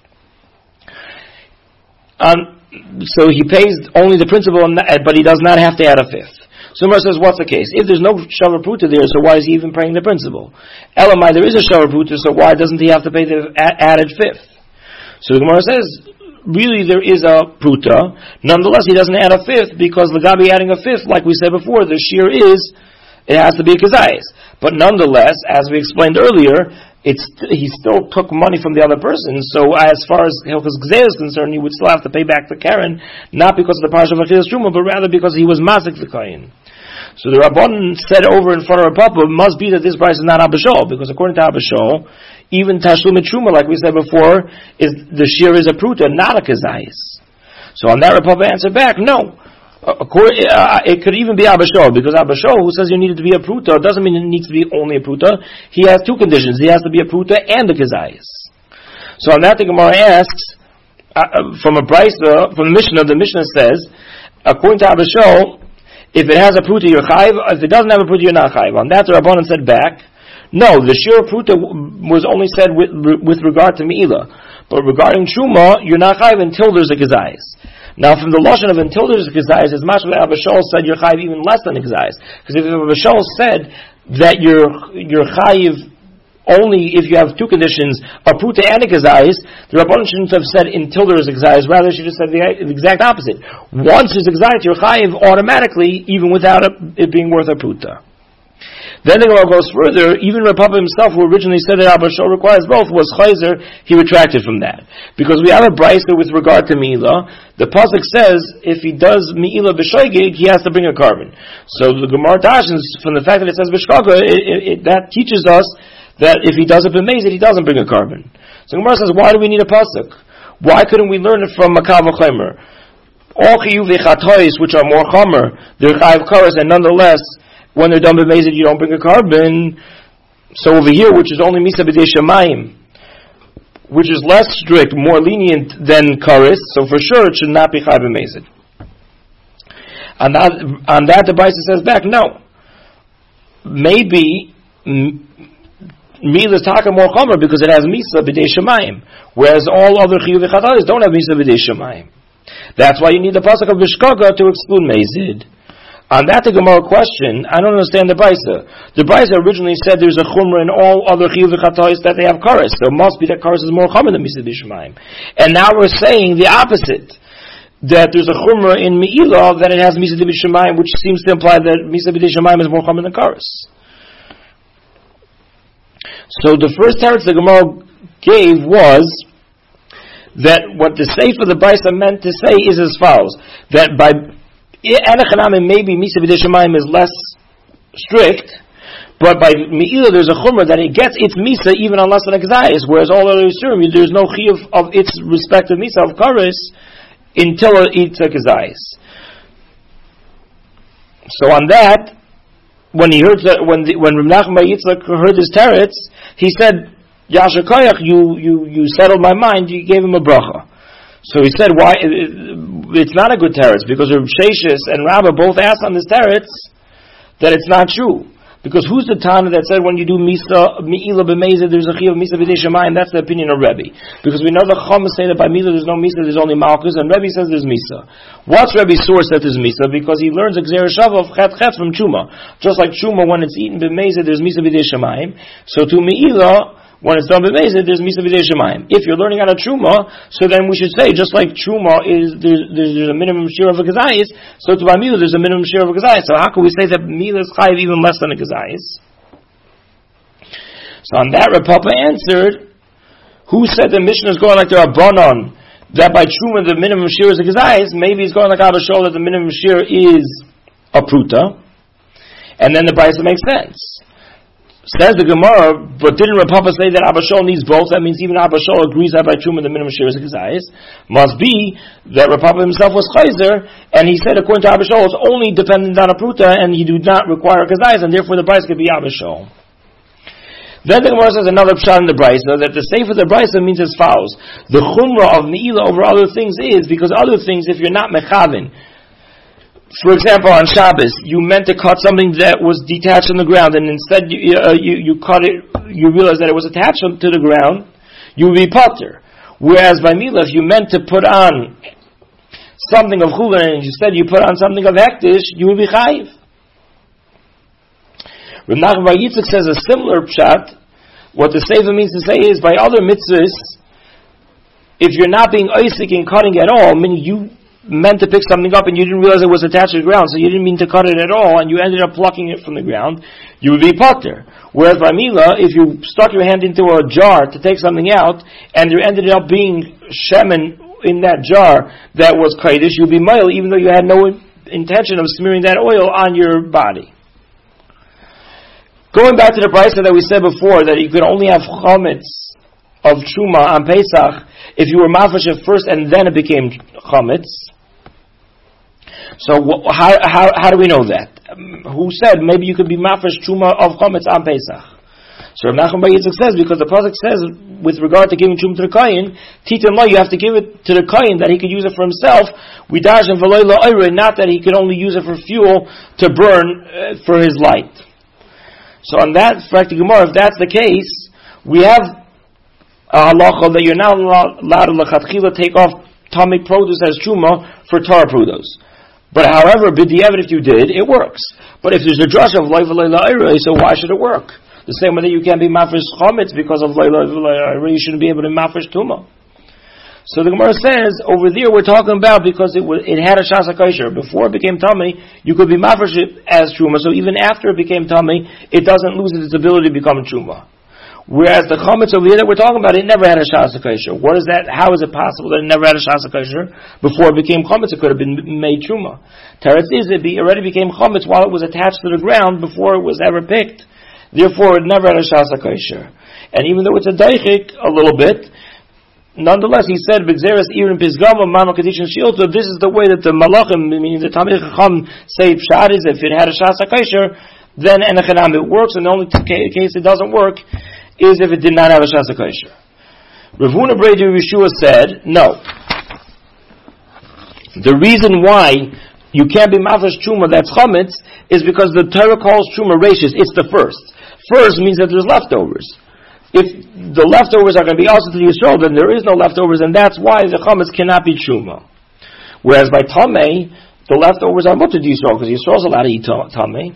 um, so he pays only the principal, but he does not have to add a fifth. So the Gemara says, what's the case? If there's no shavar pruta there, so why is he even paying the principal? Elamai, there is a shavar pruta, so why doesn't he have to pay the added fifth? So the Gemara says, really there is a pruta. Nonetheless, he doesn't add a fifth because Lagabi adding a fifth, like we said before, the shear is, it has to be a kazayis. But nonetheless, as we explained earlier, it's he still took money from the other person. So as far as Hilchos Gzeir is concerned, he would still have to pay back the Karen, not because of the Parashat of Achilas Truma, but rather because he was mazik the Kayin. So the Rabbanan said over in front of Papa, must be that this price is not Abba Shaul, because according to Abba Shaul, even Tashlum et Truma, like we said before, is the shear is a pruta, not a kazayis. So on that, Papa answered back, no. Uh, it could even be Abba Shaul, because Abba Shaul, who says you need it to be a pruta, doesn't mean it needs to be only a pruta. He has two conditions. He has to be a pruta and a kazayis. So on that, the Gemara asks, uh, from a brayso, from the Mishnah, the Mishnah says, according to Abba Shaul, if it has a pruta, you're chayiv. If it doesn't have a pruta, you're not chayiv. On that, the Rabbanan said back, no, the shear pruta was only said with, with regard to Me'ilah. But regarding Truma, you're not chayiv until there's a kazayis. Now, from the lashon of until there's a kazayis, as much as Abba Shaul said you're chayiv even less than a kazayis. Because if Abba Shaul said that you're you're chayiv only if you have two conditions, a pruta and a kazayis, the Rabbanan shouldn't have said until there is a kazayis. Rather, she just said the, the exact opposite. Once there's a kazayis, you're chayiv automatically, even without a, it being worth a pruta. Then the Gemara goes further. Even Rav Papa himself, who originally said that Abba Shaul requires both, was chayzer. He retracted from that because we have a brayso with regard to Me'ilah. The pasuk says if he does Me'ilah b'shoigig, he has to bring a carbon. So the Gemara dashens from the fact that it says b'shkaga, it, it, it, that teaches us that if he does it b'mezid, he doesn't bring a carbon. So the Gemara says, why do we need a pasuk? Why couldn't we learn it from Makav v'Chomer? All chiyuv v'chatois, which are more chomer, they're chayiv karas, and nonetheless, when they're done b'mezid, you don't bring a carbon. So over here, which is only misa b'dei shamayim, which is less strict, more lenient than karis, so for sure it should not be chayiv b'mezid. On that, on that the Brayso says back, no. Maybe Me'ilah is taka more chomer because it has misa b'dei shamayim, whereas all other chiyuv v'chatois don't have misa b'dei shamayim. That's why you need the pasuk of b'shkaga to exclude mezid. On that, the Gemara question, I don't understand the Brayso. The Brayso originally said there's a chumrah in all other chiyuv v'chatois that they have kares. So it must be that kares is more common than misa b'shamayim. And now we're saying the opposite, that there's a chumrah in Me'ilah that it has misa b'shamayim, which seems to imply that misa b'shamayim is more common than kares. So the first teretz the Gemara gave was that what the sefer of the Brayso meant to say is as follows, that by maybe Misa B'dei Shamayim is less strict, but by Me'ilah there's a chumrah that it gets its Misa even on less than a kazayis, whereas all other Yisurim, there's no chiyuv of its respective Misa of kares until it eats a kazayis. So on that, when he heard that, when the, when Reb Nachman bar Yitzchak heard his teretz, he said, Yasher Koyach, you, you, you settled my mind, you gave him a bracha. So he said, why, it's not a good teretz, because Reb Sheshes and Rabbah both asked on this teretz that it's not true. Because who's the Tana that said when you do Misa, Me'ilah b'mezid, there's a chiyuv Misa b'dei shamayim? That's the opinion of Rebbe. Because we know the Chacham say that by Me'ilah there's no Misa, there's only Malchus, and Rebbe says there's Misa. What's Rebbe's source that there's Misa? Because he learns a Gzeir Shava of Chet Chet from Chuma. Just like Chuma, when it's eaten b'mezid, there's Misa b'dei shamayim. So to Me'ilah, when it's done b'mezid, there's misa b'dei shamayim. If you're learning out of truma, so then we should say, just like truma is, there's, there's a minimum share of a kazayis, so to by Me'ilah there's a minimum share of a kazayis. So how can we say that Me'ilah is chayiv even less than a kazayis? So on that, Reb Papa answered, who said the Mishnah is going like the Rabbanon, that by truma the minimum share is a kazayis? Maybe it's going like Abba Shaul that the minimum share is a pruta, and then the Brayso makes sense. Says the Gemara, but didn't Rav Papa say that Abba Shaul needs both? That means even Abba Shaul agrees that by Truma the minimum share is Gezayis. Must be that Rav Papa himself was Chayzer, and he said according to Abba Shaul it's only dependent on a Pruta, and he do not require Gezayis, and therefore the price could be Abba Shaul. Then the Gemara says another pshat in the Brisa, that the Sefer the Brisa means as follows. The Chumrah of Me'ilah over other things is, because other things, if you're not Mechavin, for example, on Shabbos, you meant to cut something that was detached from the ground, and instead you, uh, you, you cut it, you realize that it was attached to the ground, you would be pater. Whereas by Milah, if you meant to put on something of Chulin, and instead you put on something of Hektish, you would be chayiv. Rav Nachman bar Yitzchak says a similar pshat. What the Sefer means to say is, by other mitzvahs, if you're not being oisik in cutting at all, meaning you meant to pick something up and you didn't realize it was attached to the ground, so you didn't mean to cut it at all, and you ended up plucking it from the ground, you would be pater. Whereas by Milah, if you stuck your hand into a jar to take something out, and there ended up being shemen in that jar that was kodesh, you'd be mile, even though you had no intention of smearing that oil on your body. Going back to the price that we said before, that you could only have chametz of truma on Pesach if you were mafresh first and then it became chametz. So how, how how do we know that? Um, who said maybe you could be mafresh truma of chametz on Pesach? So Rav Nachman bar Yitzchak says, because the pasuk says with regard to giving truma to the kohen, titan lo, you have to give it to the kohen that he could use it for himself. We dash and v'loy lo oire, not that he could only use it for fuel to burn uh, for his light. So on that, for the Gemara, if that's the case, we have a halacha that you're not allowed to lechatchila take off tamid produce as truma for Torah produce. But however, b'diavad if you did, it works. But if there's a drush of loy v'loy la'irei, so why should it work? The same way that you can't be mafresh chametz because of loy v'loy la'irei, you shouldn't be able to mafresh tuma. So the Gemara says, over there we're talking about because it was, it had a shas hakosher. Before it became tummy, you could be mafresh as truma. So even after it became tummy, it doesn't lose its ability to become truma. Whereas the chametz over here that we're talking about, it never had a shas hakosher. What is that? How is it possible that it never had a shas hakosher? Before it became chametz, it could have been made truma. Teretz is it be, already became chametz while it was attached to the ground before it was ever picked. Therefore, it never had a shas hakosher. And even though it's a daichik a little bit, nonetheless, he said, "B'gzeres irin pisgama mano kadishin shielto." This is the way that the malachim, meaning the Talmid Chacham, say pshat is if it had a shas hakosher, then enechanam it works, and the only case it doesn't work is if it did not have a shas hakosher. Rav Huna Brei Yeshua said, no. The reason why you can't be mafresh truma that's chametz is because the Torah calls truma reishis. It's the first. First means that there's leftovers. If the leftovers are going to be also to the Yisrael, then there is no leftovers, and that's why the chametz cannot be truma. Whereas by tamei, the leftovers are mutter to Yisrael, because Yisrael is allowed to eat tamei.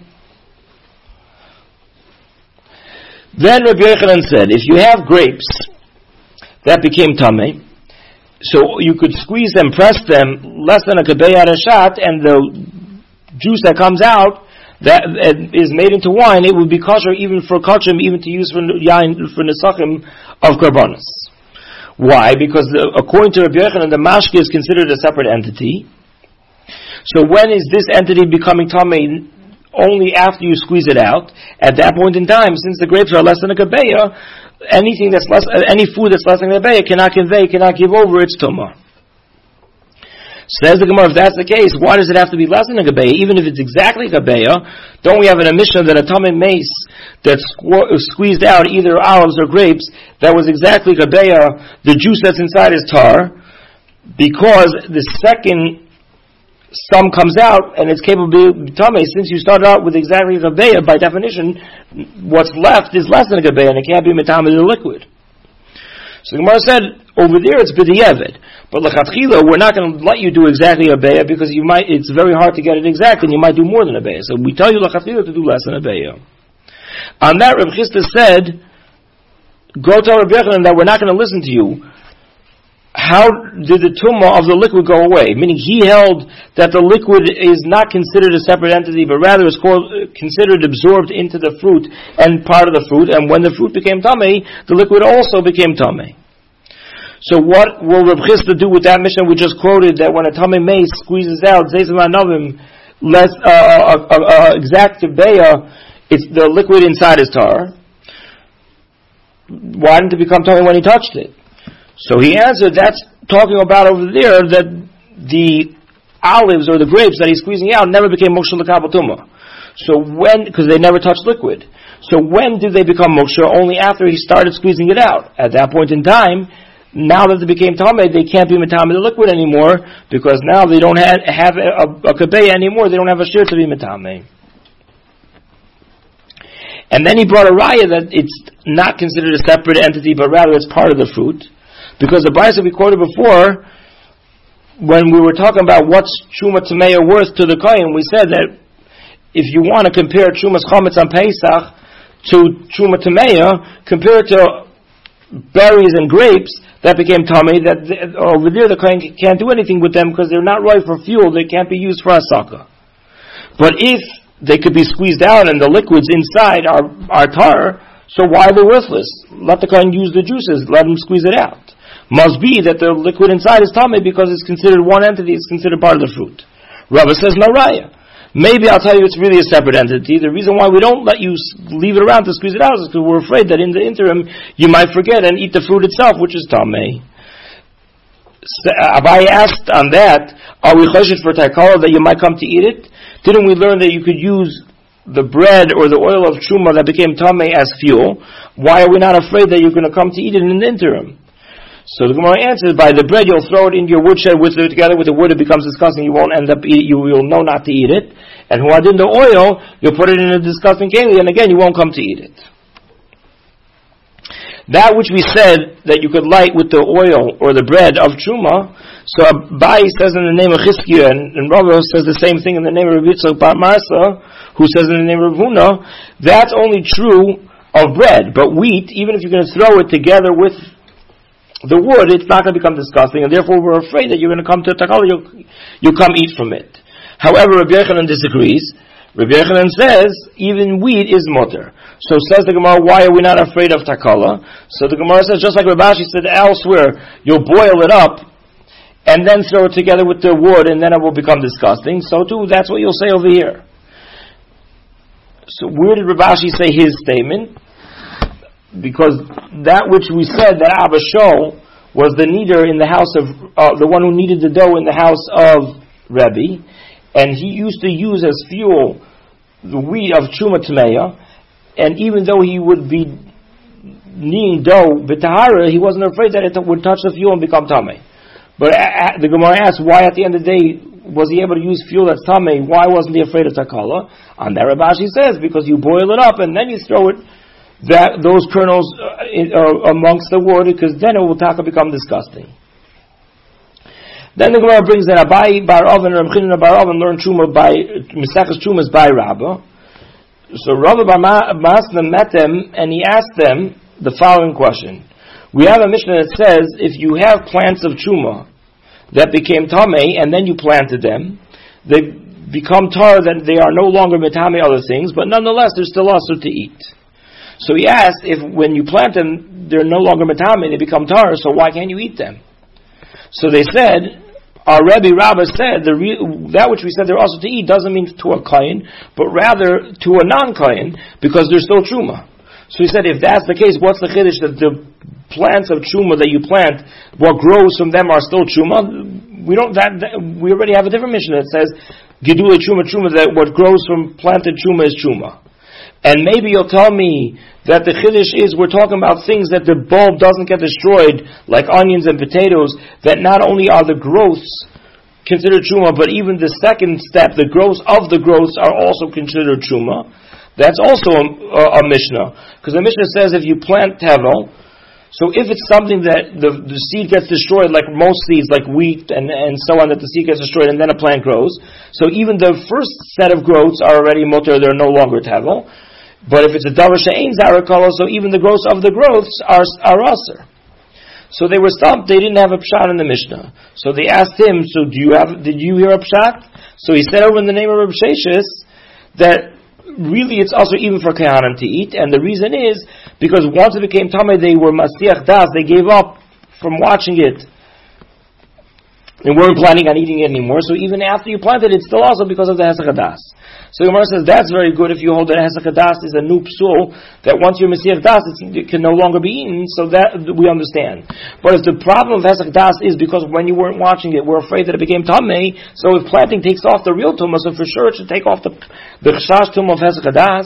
Then Rabbi Yochanan said, if you have grapes that became tamei, so you could squeeze them, press them less than a kabei at a shot, and the juice that comes out that is made into wine, it would be kosher even for kachim, even to use for yain, for nesachim of karbonos. Why? Because the, according to Rabbi Yochanan, the mashke is considered a separate entity. So when is this entity becoming tamei? Only after you squeeze it out. At that point in time, since the grapes are less than a kabeya, anything that's less, any food that's less than a kabeya cannot convey, cannot give over its tumah. Says the Gemara, if that's the case, why does it have to be less than a kabeya? Even if it's exactly kabeya, don't we have an omission that a tamei mace that's squeezed out either olives or grapes that was exactly kabeya, the juice that's inside is tar, because the second some comes out and it's capable of being tamei. Since you started out with exactly a gabeya, by definition, what's left is less than a gabeya and it can't be metamei the liquid. So the Gemara said over there it's b'diavad, but lechatchila we're not going to let you do exactly a gabeya because you might. It's very hard to get it exact and you might do more than a gabeya. So we tell you lechatchila to do less than a gabeya. On that, Rav Chisda said, "Go tell Rabbi Yochanan that we're not going to listen to you." How did the tumah of the liquid go away? Meaning he held that the liquid is not considered a separate entity, but rather is called, considered absorbed into the fruit and part of the fruit. And when the fruit became tamei, the liquid also became tamei. So what will Rav Chisda do with that mission we just quoted? That when a tamei mace squeezes out zeizim anovim, less uh, uh, uh, uh, exact beya, it's the liquid inside is tar. why didn't it become tummy when he touched it? So he answered, that's talking about over there that the olives or the grapes that he's squeezing out never became moksha l'kabel tumah. So when, because they never touched liquid. So when did they become moksha? Only after he started squeezing it out. At that point in time, now that they became tameh, they can't be metame the liquid anymore, because now they don't have, have a, a kabeya anymore. They don't have a shir to be metame. And then he brought a raya that it's not considered a separate entity, but rather it's part of the fruit. Because the brayso we quoted before, when we were talking about what's truma tameya worth to the kohen, we said that if you want to compare trumas chametz on Pesach to truma tameya, compare it to berries and grapes that became tummy, that over there the kohen can't do anything with them because they're not right for fuel, they can't be used for asaka. But if they could be squeezed out and the liquids inside are, are tar, so why are they worthless? Let the kohen use the juices, let him squeeze it out. Must be that the liquid inside is tummy because it's considered one entity, it's considered part of the fruit. Rava says no raya. Maybe I'll tell you it's really a separate entity. The reason why we don't let you leave it around to squeeze it out is because we're afraid that in the interim you might forget and eat the fruit itself, which is tummy. Abai asked on that, are we choshed for taikala that you might come to eat it? Didn't we learn that you could use the bread or the oil of truma that became tamei as fuel? Why are we not afraid that you're going to come to eat it in the interim? So the Gemara answers, by the bread you'll throw it into your woodshed with it, together with the wood, it becomes disgusting, you won't end up eating, you will know not to eat it. And huadin the oil, you'll put it in a disgusting keli, and again you won't come to eat it. That which we said that you could light with the oil or the bread of truma, so Abai says in the name of Chizkiah, and, and Rava says the same thing in the name of Rabbi Yitzchak Bar Marsa, who says in the name of Rav Huna, that's only true of bread, but wheat, even if you're going to throw it together with the wood, it's not going to become disgusting, and therefore we're afraid that you're going to come to a takala, you'll, you'll come eat from it. However, Rabbi Yochanan disagrees. Rabbi Yochanan says, even wheat is mutter. So says the Gemara, why are we not afraid of takala? So the Gemara says, just like Rabashi said elsewhere, you'll boil it up, and then throw it together with the wood, and then it will become disgusting. So too, that's what you'll say over here. So where did Rabashi say his statement? Because that which we said that Abba Shol was the kneader in the house of, uh, the one who kneaded the dough in the house of Rebbe, and he used to use as fuel the wheat of Truma Tameya, and even though he would be kneading dough b'tahara, he wasn't afraid that it would touch the fuel and become Tameh. But uh, the Gemara asks, why at the end of the day was he able to use fuel that's Tameh? Why wasn't he afraid of Takala? On that Rabashi says, because you boil it up and then you throw it, that those kernels uh, in, uh, amongst the wood, because then it will taka become disgusting. Then the Gemara brings that Abai Bar Oven, Reb Chinan Bar Oven learned Truma by Mesachas Trumas by Rabbah. So Rabbah Bar Masna met them and he asked them the following question: we have a Mishnah that says if you have plants of Truma that became tamei and then you planted them, they become tar, that they are no longer metame other things, but nonetheless they're still also to eat. So he asked, if when you plant them, they're no longer metame, they become tar, so why can't you eat them? So they said, our Rebbe Rabbah said, the re- that which we said they're also to eat doesn't mean to a kohen, but rather to a non-kohen, because they're still truma. So he said, if that's the case, what's the chiddush that the plants of truma that you plant, what grows from them are still truma? We don't, that, that we already have a different mission that says, Gedule truma truma, that what grows from planted truma is truma. And maybe you'll tell me that the chiddush is we're talking about things that the bulb doesn't get destroyed, like onions and potatoes, that not only are the growths considered truma, but even the second step, the growths of the growths are also considered truma. That's also a, a, a Mishnah. Because the Mishnah says if you plant tevel, so if it's something that the, the seed gets destroyed, like most seeds, like wheat and, and so on, that the seed gets destroyed and then a plant grows, so even the first set of growths are already mutter, they're no longer tevel. But if it's a davar she'ein zarakala, so even the growths of the growths are are aser. So they were stumped. They didn't have a pshat in the Mishnah. So they asked him, "So do you have? Did you hear a pshat?" So he said over in the name of Reb Sheshes that really it's also even for kahanim to eat, and the reason is because once it became tamei, they were masiach das. They gave up from watching it. and weren't planning on eating it anymore. So even after you planted it, it's still also because of the Hesach Hadas. So Gemara says that's very good if you hold that Hesach Hadas is a new psul, that once you're Mesiach Das, it can no longer be eaten, so that we understand. But if the problem of Hesach Hadas is because when you weren't watching it, we're afraid that it became Tamei, so if planting takes off the real Tumah, so for sure it should take off the the Chashash Tumah of Hesach Hadas.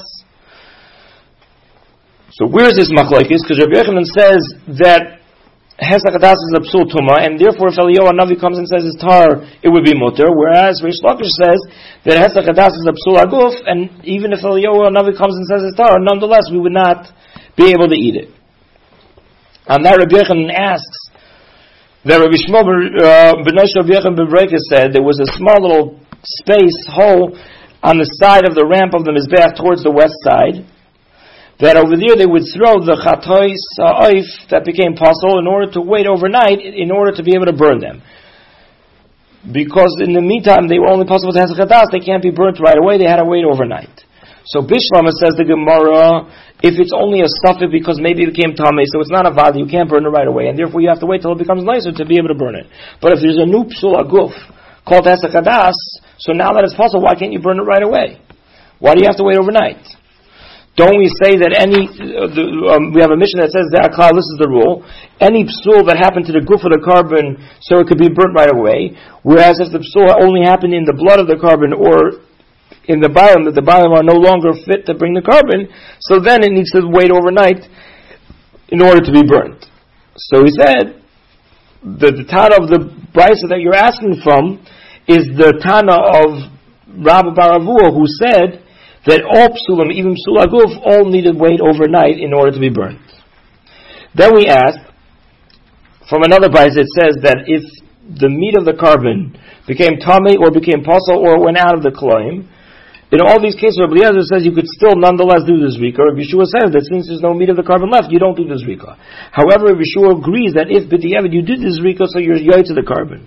So where is this machlokes? Because Rabbi Yochanan says that Hesach Hadas is a psul tumah, and therefore if Eliyahu Navi comes and says it's tar, it would be mutter. Whereas Reish Lakish says that Hesach Hadas is a psul aguf, and even if Eliyahu Navi comes and says it's tar, nonetheless we would not be able to eat it. On that, Rabbi Yochanan asks that Rabbi Shmuel B'nai Rabbi Yochanan ben Bereika said there was a small little space hole on the side of the ramp of the mizbeach towards the west side, that over there they would throw the chatois uh, oif that became puzzle in order to wait overnight in order to be able to burn them. Because in the meantime they were only possible to Hesach Hadas, they can't be burnt right away, they had to wait overnight. So Bishlama says the Gemara, if it's only a suffix because maybe it became tamei, so it's not a vada, you can't burn it right away, and therefore you have to wait till it becomes nicer to be able to burn it. But if there's a new psul aguf called Hesach Hadas, so now that it's possible, why can't you burn it right away? Why do you have to wait overnight? Don't we say that any, uh, the, um, we have a mission that says that this is the rule, any psul that happened to the guf of the carbon, so it could be burnt right away, whereas if the psul only happened in the blood of the carbon or in the biome, that the biome are no longer fit to bring the carbon, so then it needs to wait overnight in order to be burnt. So he said, the, the Tana of the Brisa that you're asking from is the Tana of Rabbi Bar Avuha, who said that all psulim, even psul aguf, all needed wait overnight in order to be burnt. Then we asked, from another brisa, it says that if the meat of the carbon became tamei or became pasal or went out of the kloim, in all these cases, Rabbi Eliezer says you could still nonetheless do the zrika. Rabbi Yeshua says that since there's no meat of the carbon left, you don't do the zrika. However, Rabbi Yeshua agrees that if b'diavad you did the zrika, so you're yoy to the carbon.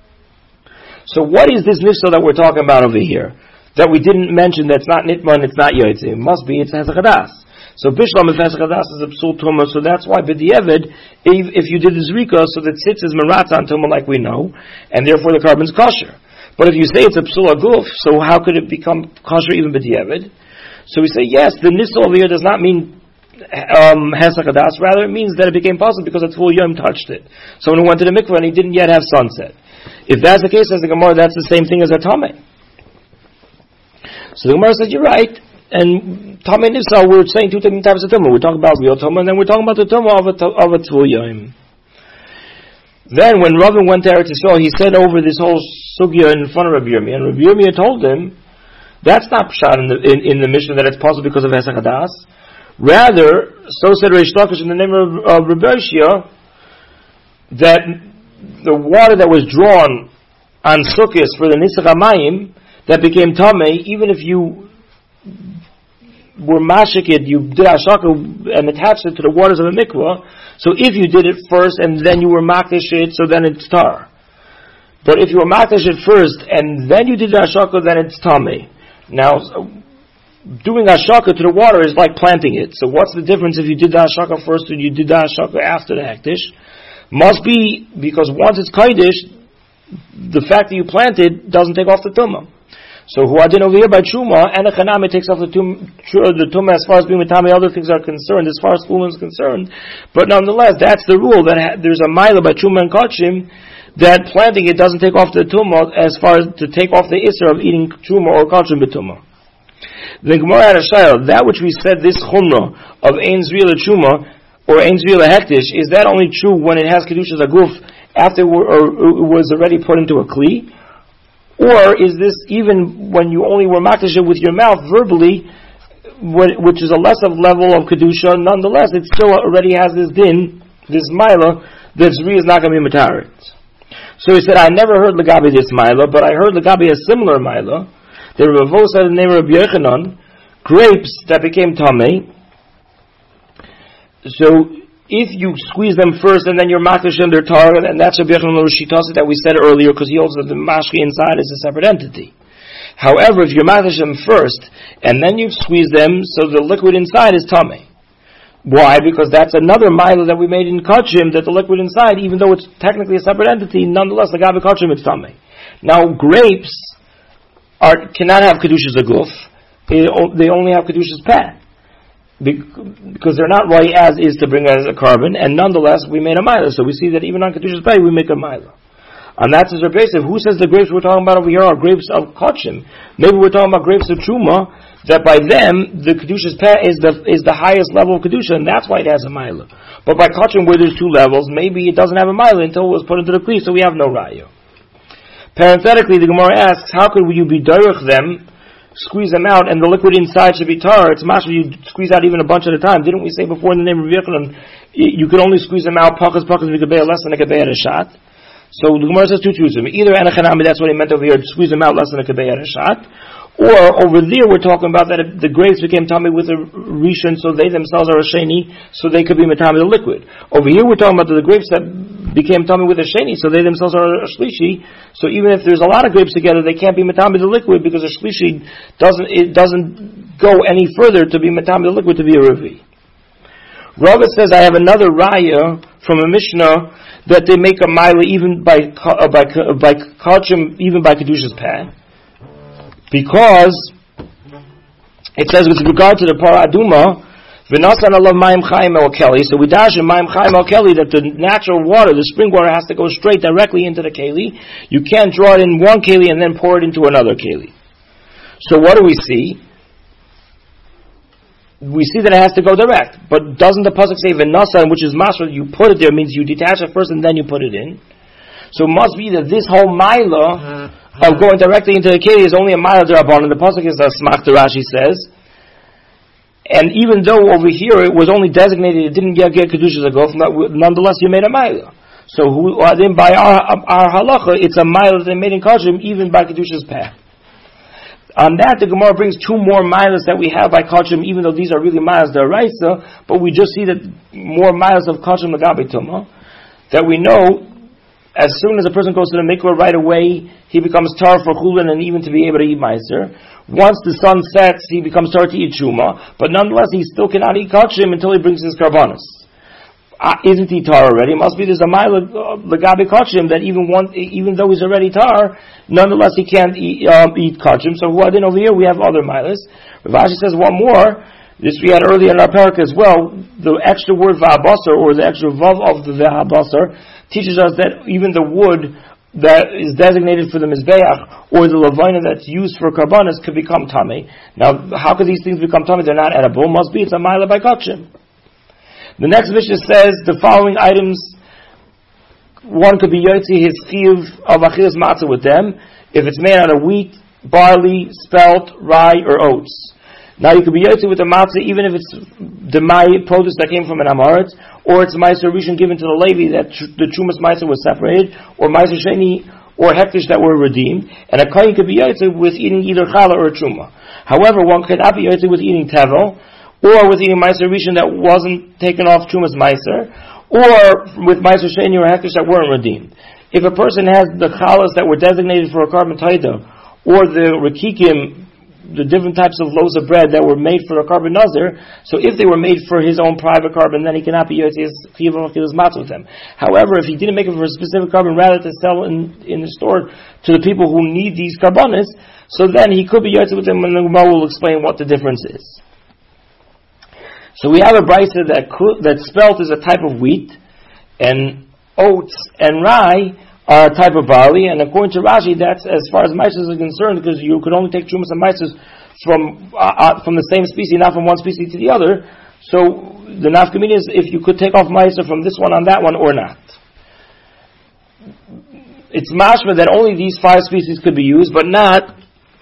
So what is this nifsa that we're talking about over here? That we didn't mention that's not nitman, it's not yoytze. It must be, it's Hesach Hadas. So Bishlam if Hesach Hadas is a psul tumah, so that's why b'diavad, if, if you did the zrika, so that sits is meratz on tumah like we know, and therefore the carbon's kosher. But if you say it's a psul aguf, so how could it become kosher even b'diavad? So we say yes, the nissa over here does not mean um, Hesach Hadas, rather it means that it became possible because a full yom touched it. Someone who went to the mikveh and he didn't yet have sunset. If that's the case, as the Gemara, that's the same thing as a tamei. So the Gemara said, you're right, and Tamei Nifsa, we're saying two different types of Tumah. We're talking about real Tumah, and then we're talking about the Tumah of a, of a Tvul Yom. Then when Ravin went to Eretz Yisrael, he said over this whole Sugya in front of Rabbi Yirmiyah, and Rabbi Yirmiyah told him, that's not Pshat in the, in, in the Mishnah that it's possible because of Hesach Hadas. Rather, so said Reish Lakish in the name of, of Rabbi Yishia, that the water that was drawn on Sukkos for the Nisach HaMayim, that became tamei, even if you were mashikid, you did hashaka and attached it to the waters of a mikvah. So if you did it first and then you were makdish it, so then it's tar. But if you were makdish it first and then you did hashaka, then it's tamei. Now, doing hashaka to the water is like planting it. So what's the difference if you did the hashaka first and you did the hashaka after the hektish? Must be because once it's kaidish, the fact that you planted doesn't take off the tumah. So who are over here by Truma, and a Chanami takes off the Tumah the tum as far as being with Tami, other things are concerned, as far as Fulun is concerned. But nonetheless, that's the rule, that ha- there's a Maila by Truma and Kachim, that planting it doesn't take off the Tumah as far as to take off the Isser of eating Truma or Kachim B'Tumah. The Gemara had a shayla, that which we said, this Chumrah of Ein Zrila Truma, or Ein Zrila Hektish, is that only true when it has Kedusha Zaguf after it was already put into a Kli? Or is this even when you only were makdashah with your mouth verbally, which is a less of level of kedusha, nonetheless it still already has this din, this mila, that zri is not going to be matarit. So he said, I never heard Lagabi this mila, but I heard Lagabi a similar mila. The Ravo said the name of Rabbi Yochanan, grapes that became tamei. So if you squeeze them first and then you're makdash in their tar, and that's Rabbi Yochanan Roshitasi that we said earlier, because he holds that the mashki inside is a separate entity. However, if you're makdash them first and then you squeeze them, so the liquid inside is tamei. Why? Because that's another mila that we made in kachim, that the liquid inside, even though it's technically a separate entity, nonetheless, the gabi kachim, it's tamei. Now, grapes are cannot have kedushas aguf. They only have kedushas peh, because they're not right as is to bring as a carbon, and nonetheless, we made a mila. So we see that even on kedushas peh, we make a mila. And that's his replacement. Who says the grapes we're talking about over here are grapes of kachim? Maybe we're talking about grapes of truma, that by them, the Kedusha's peh is the is the highest level of Kedusha, and that's why it has a mila. But by kachim, where there's two levels, maybe it doesn't have a mila until it was put into the kli, so we have no raya. Parenthetically, the Gemara asks, how could you be derech them, squeeze them out, and the liquid inside should be tar? It's mashma, you squeeze out even a bunch at a time. Didn't we say before in the name of Yechanan, you could only squeeze them out, pachas, pachas, v'kabeh, less than a kabeh at a shot? So the Gemara says two truths. Either anachanami, that's what he meant over here, to squeeze them out less than a kabeh at a shot, or over there we're talking about that the grapes became tummy with a rishon, so they themselves are a sheni, so they could be matami the liquid. Over here we're talking about the grapes that became tummy with a sheni, so they themselves are a shlishi. So even if there's a lot of grapes together, they can't be matami the liquid, because a shlishi doesn't it doesn't go any further to be matami the liquid to be a revi. Rava says, I have another raya from a Mishnah that they make a mila even by uh, by by kachim, even by kedusha's peh. Because it says with regard to the para aduma, v'nasan alav mayim chayim el keli. So we dash in mayim chayim el keli that the natural water, the spring water, has to go straight directly into the keli. You can't draw it in one keli and then pour it into another keli. So what do we see? We see that it has to go direct. But doesn't the pasuk say v'nasan, which is masra, you put it there, means you detach it first and then you put it in? So it must be that this whole mila of going directly into the keli is only a mila d'rabbanan, and the pasuk is a smach, the Rashi says. And even though over here it was only designated, it didn't get, get kedushas aguf, nonetheless you made a mila. So who, then by our, our halacha, it's a mila that they made in kachim, even by kedushas peh. On that, the Gemara brings two more milas that we have by kachim, even though these are really milas d'oraisa, but we just see that more milas of kachim l'gabe tumah, that we know. As soon as a person goes to the mikvah right away, he becomes tar for chulin and even to be able to eat meiser. Once the sun sets, he becomes tar to eat shuma, but nonetheless he still cannot eat kachim until he brings his karbanos. Uh, isn't he tar already? It must be there's a mile legabe kachim that even one, even though he's already tar, nonetheless he can't eat, um, eat kachim. So then over here we have other milas. Rav Ashi says one more. This we had earlier in our parak as well. The extra word v'habasar, or the extra vav of the v'habasar, teaches us that even the wood that is designated for the mizbeach, or the levina that's used for karbanas, could become tamei. Now, how could these things become tamei? They're not edible. Must be it's a mila by kachim. The next Mishnah says the following items. One could be yotzi his chiyuv of achilas matzah with them if it's made out of wheat, barley, spelt, rye, or oats. Now you could be yotzi with the matzah even if it's the mai produce that came from an amaretz, or it's meiser rishon given to the Levi that tr- the trumas meiser was separated, or meiser sheni or hektish that were redeemed. And a kohen could be yotzi with eating either challah or a truma. However, one could not be yotzi with eating tevel, or with eating meiser rishon that wasn't taken off trumas meiser, or with meiser sheni or hektish that weren't redeemed. If a person has the challahs that were designated for a carbon taida, or the rekikim, the different types of loaves of bread that were made for a carbon nazir, so if they were made for his own private carbon, then he cannot be yotzi his chiyuv of achilas matzah with them. However, if he didn't make it for a specific carbon, rather to sell in, in the store to the people who need these carbonas, so then he could be yotzi with them, and the Gemara will explain what the difference is. So we have a brisa that that spelt is a type of wheat, and oats and rye are a type of barley, and according to Rashi, that's as far as meises are concerned, because you could only take trumas and meises from uh, uh, from the same species, not from one species to the other. So the nafkamina is if you could take off meiser from this one on that one or not. It's mashma that only these five species could be used, but not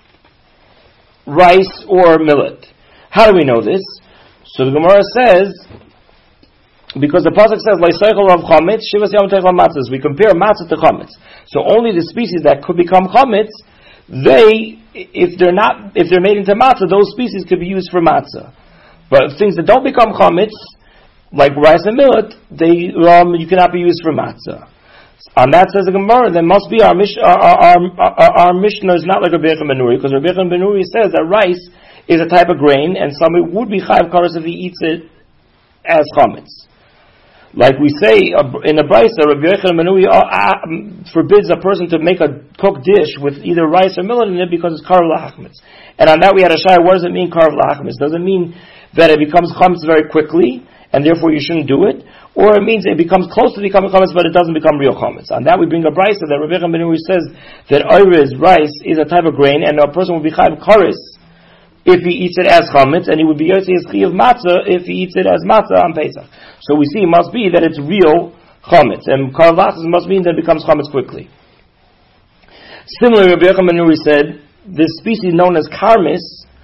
rice or millet. How do we know this? So the Gemara says, because the pasuk says, "Leisaychol of chametz, shivas yom techol matzahs." We compare matzah to chametz. So only the species that could become chametz, they, if they're not, if they're made into matzah, those species could be used for matzah. But things that don't become chametz, like rice and millet, they um, you cannot be used for matzah. On that says the Gemara, there must be our mish, our, our, our, our Mishnah is not like Rabbi Yechon ben Nuri, because Rabbi Yechon ben Nuri says that rice is a type of grain, and somebody would be chayav kares if he eats it as chametz. Like we say in a brisa, Rabbi Yochanan ben Nui forbids a person to make a cooked dish with either rice or millet in it because it's karv lachmetz. And on that we had a shayah, what does it mean karv lachmetz? Does it mean that it becomes chametz very quickly and therefore you shouldn't do it? Or it means it becomes close to becoming chametz but it doesn't become real chametz. On that we bring a brisa that Rabbi Yochanan ben Nui says that oiriz, rice, is a type of grain and a person will be chayav karis if he eats it as chametz, and he would be yotzi as chi of matzah if he eats it as matzah on Pesach. So we see it must be that it's real chametz, and karv lachmetz must mean that it becomes chametz quickly. Similarly, Rabbi Yochanan ben Nuri said this species known as karmis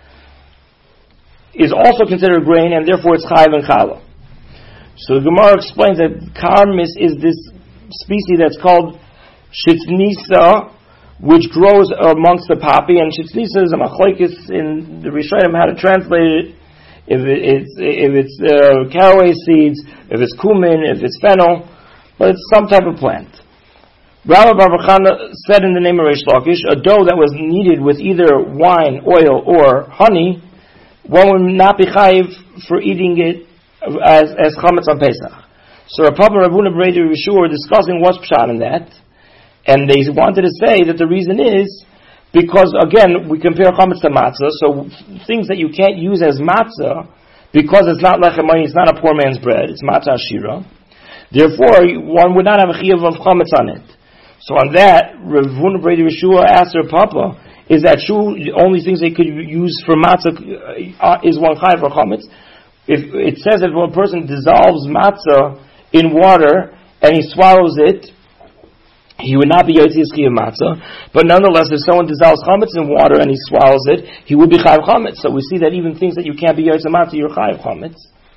is also considered a grain, and therefore it's chayav and challah. So the Gemara explains that karmis is this species that's called shitznisa, which grows amongst the poppy, and shitznisa is a machlokes in the Rishonim how to translate it. If it, it's if it's uh, caraway seeds, if it's cumin, if it's fennel, but it's some type of plant. Rabbi Bar Chana said in the name of Reish Lakish, a dough that was kneaded with either wine, oil, or honey, one would not be chayiv for eating it as as chametz on Pesach. So Rav Papa, Rav Huna, Beredi, Yeshua were discussing what's pshat in that. And they wanted to say that the reason is because, again, we compare chametz to matzah, so things that you can't use as matzah, because it's not lechem money, it's not a poor man's bread, it's matzah ashira. Therefore, one would not have a chiyuv of chametz on it. So on that, Rav Huna Bredi Yeshua asked her papa, is that true? The only things they could use for matzah is one chayv for chametz. If it says that if a person dissolves matzah in water and he swallows it, he would not be yotzi as chi of matzah, but nonetheless, if someone dissolves chametz in water and he swallows it, he would be chayav chametz. So we see that even things that you can't be yotzi matzah, you're chayav chametz.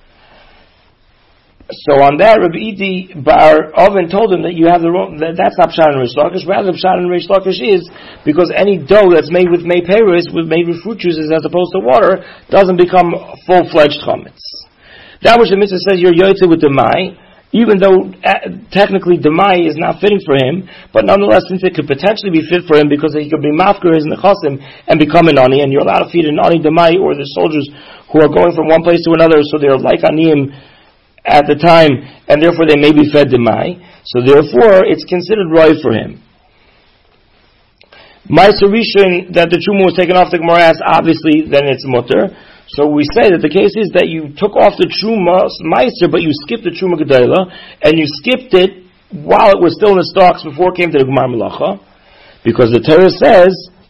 So on that, Rabbi Idi Bar Oven told him that you have the wrong. That, that's not pshat and Reish Lakish. Rather, pshat and Reish Lakish is because any dough that's made with mei peros, with made with fruit juices as opposed to water, doesn't become full fledged chametz. That which the mitzvah says you're yotzi with the mai. Even though uh, technically demai is not fitting for him, but nonetheless, since it could potentially be fit for him because he could be mafker his nechasim and become an ani, and you're allowed to feed an ani demai, or the soldiers who are going from one place to another, so they're like aniyim at the time, and therefore they may be fed demai. So therefore, it's considered right for him. Ma'aser Rishon that the truma was taken off the Gemara asks, obviously, then it's mutter. So we say that the case is that you took off the truma meiser, but you skipped the truma gedola, and you skipped it while it was still in the stalks before it came to the Gemar Melacha, because the Torah says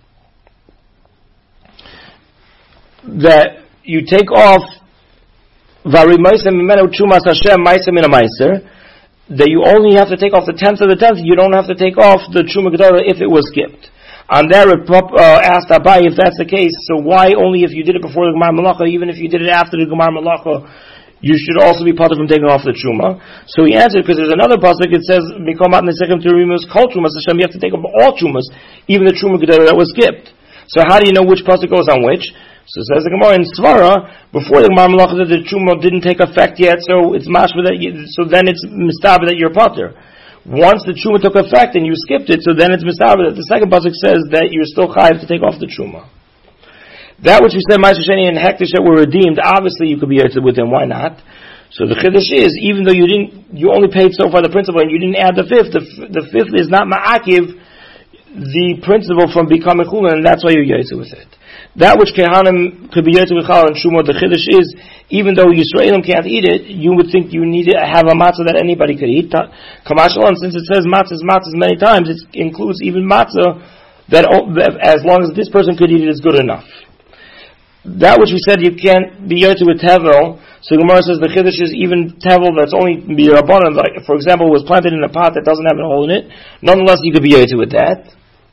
that you take off vari meiser mimenu trumas Hashem meiser min meiser, that you only have to take off the tenth of the tenth. You don't have to take off the truma gedola if it was skipped. On there, it uh, asked Abai if that's the case, so why only if you did it before the Gemar Melacha, even if you did it after the Gemar Melacha, you should also be potter from taking off the Truma? So he answered, because there's another pasuk, it says, Mikomat Nesechem Turimus Kol Trumas Hashem, you have to take off all Trumas, even the Truma Gedera that was skipped. So how do you know which pasuk goes on which? So it says the Gemara in Svara, before the Gemar Melacha, the Truma didn't take effect yet, so it's mashma that you, so then it's mistaba that you're potter. Once the truma took effect and you skipped it, so then it's mistaber that the second pasuk says that you're still chayav to take off the truma. That which we said, Ma'aser Sheni and Hektish that were redeemed, obviously you could be yotze with them. Why not? So the chiddush is, even though you didn't, you only paid so far the principal and you didn't add the fifth. The, f- the fifth is not ma'akiv the principal from becoming chulin, and that's why you're yotze with it. That which kehanim could be yotze with chal and truma. The chiddush is, even though Yisraelim can't eat it, you would think you need to have a matzah that anybody could eat. Kamashalon, since it says matzahs, matzahs many times, it includes even matzah that as long as this person could eat it is good enough. That which we said you can't be yotze with tevel, so Gemara says the chiddush is even tevel that's only b'rabbanan, like for example was planted in a pot that doesn't have a hole in it, nonetheless you could be yotze with that.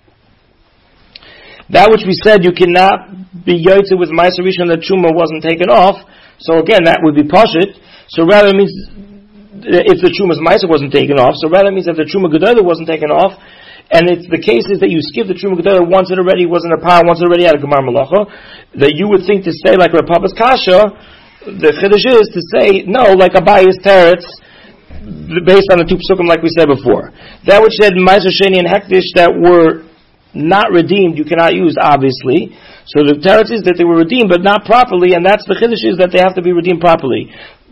That which we said you cannot be yotze with Ma'aser Rishon that truma wasn't taken off, so again, that would be pashit. So rather it means if the Truma's Ma'aser wasn't taken off, so rather it means that the Truma Gedolah wasn't taken off, and it's the case is that you skip the Truma Gedolah once it already was in a power, once it already had a Gemar Melacha, that you would think to say like Rav Papa's Kasha, the Chiddush is to say, no, like Abayi's Teretz, based on the two Psukim like we said before. That which said Ma'aser Sheni and Hektish that were not redeemed, you cannot use, obviously. So the teretz is that they were redeemed, but not properly, and that's the chiddush is that they have to be redeemed properly.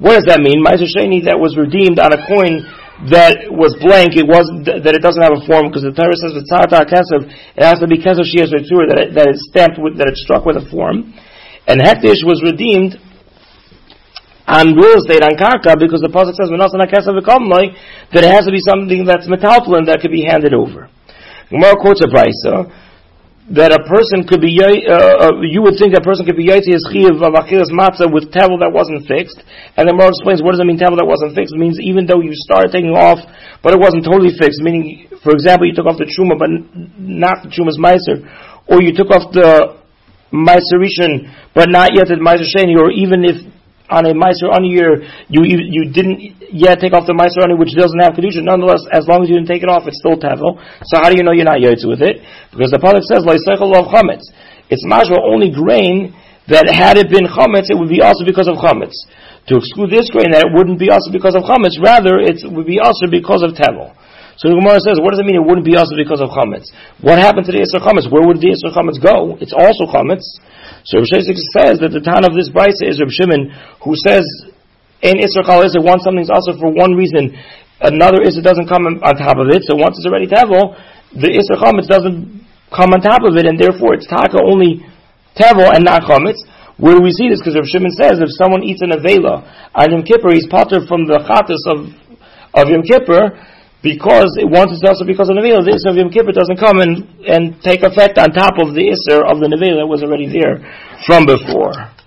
What does that mean? Meiser Sheni that was redeemed on a coin that was blank, it was that it doesn't have a form, because the Torah says with Tzarta Kesef, it has to be Kesef Shias Ritzur, that it, that it's stamped with, that it's struck with a form. And Hektish was redeemed on real estate, on Karka, because the Pasuk says, that it has to be something that's metalplin that could be handed over. Gemara quotes a brisa that a person could be, uh, uh, you would think a person could be yaitzi his chiv of achilas matzah with tevel that wasn't fixed. And then Gemara explains, what does it mean tevel that wasn't fixed? It means even though you started taking off, but it wasn't totally fixed, meaning, for example, you took off the truma, but not the truma's meiser, or you took off the meiser rishon, but not yet the meiser sheni, or even if on a meiser ani year, you, you you didn't yet take off the meiser ani, which doesn't have kedusha. Nonetheless, as long as you didn't take it off, it's still tevel. So how do you know you're not yotze with it? Because the pasuk says lo'iseichel of chametz. It's mashma only grain that had it been chametz, it would be also because of chametz. To exclude this grain, that it wouldn't be also because of chametz. Rather, it would be also because of tevel. So the Gemara says, what does it mean it wouldn't be also because of chametz? What happened to the Isser chametz? Where would the Isser chametz go? It's also chametz. So Rav Shesik says that the town of this brisa is Rav Shimon, who says, in Isser Chal Isser, once something's also for one reason, another Isser doesn't come on top of it, so once it's already tevel, the Isser chametz doesn't come on top of it, and therefore it's taka only tevel and not chametz. Where do we see this? Because Rav Shimon says, if someone eats an avela on Yom Kippur, he's pater from the chatas of, of Yom Kippur, because it once it's also because of the Nevela, the Isser of Yom Kippur doesn't come and, and take effect on top of the Isser of the Nevela that was already there from before.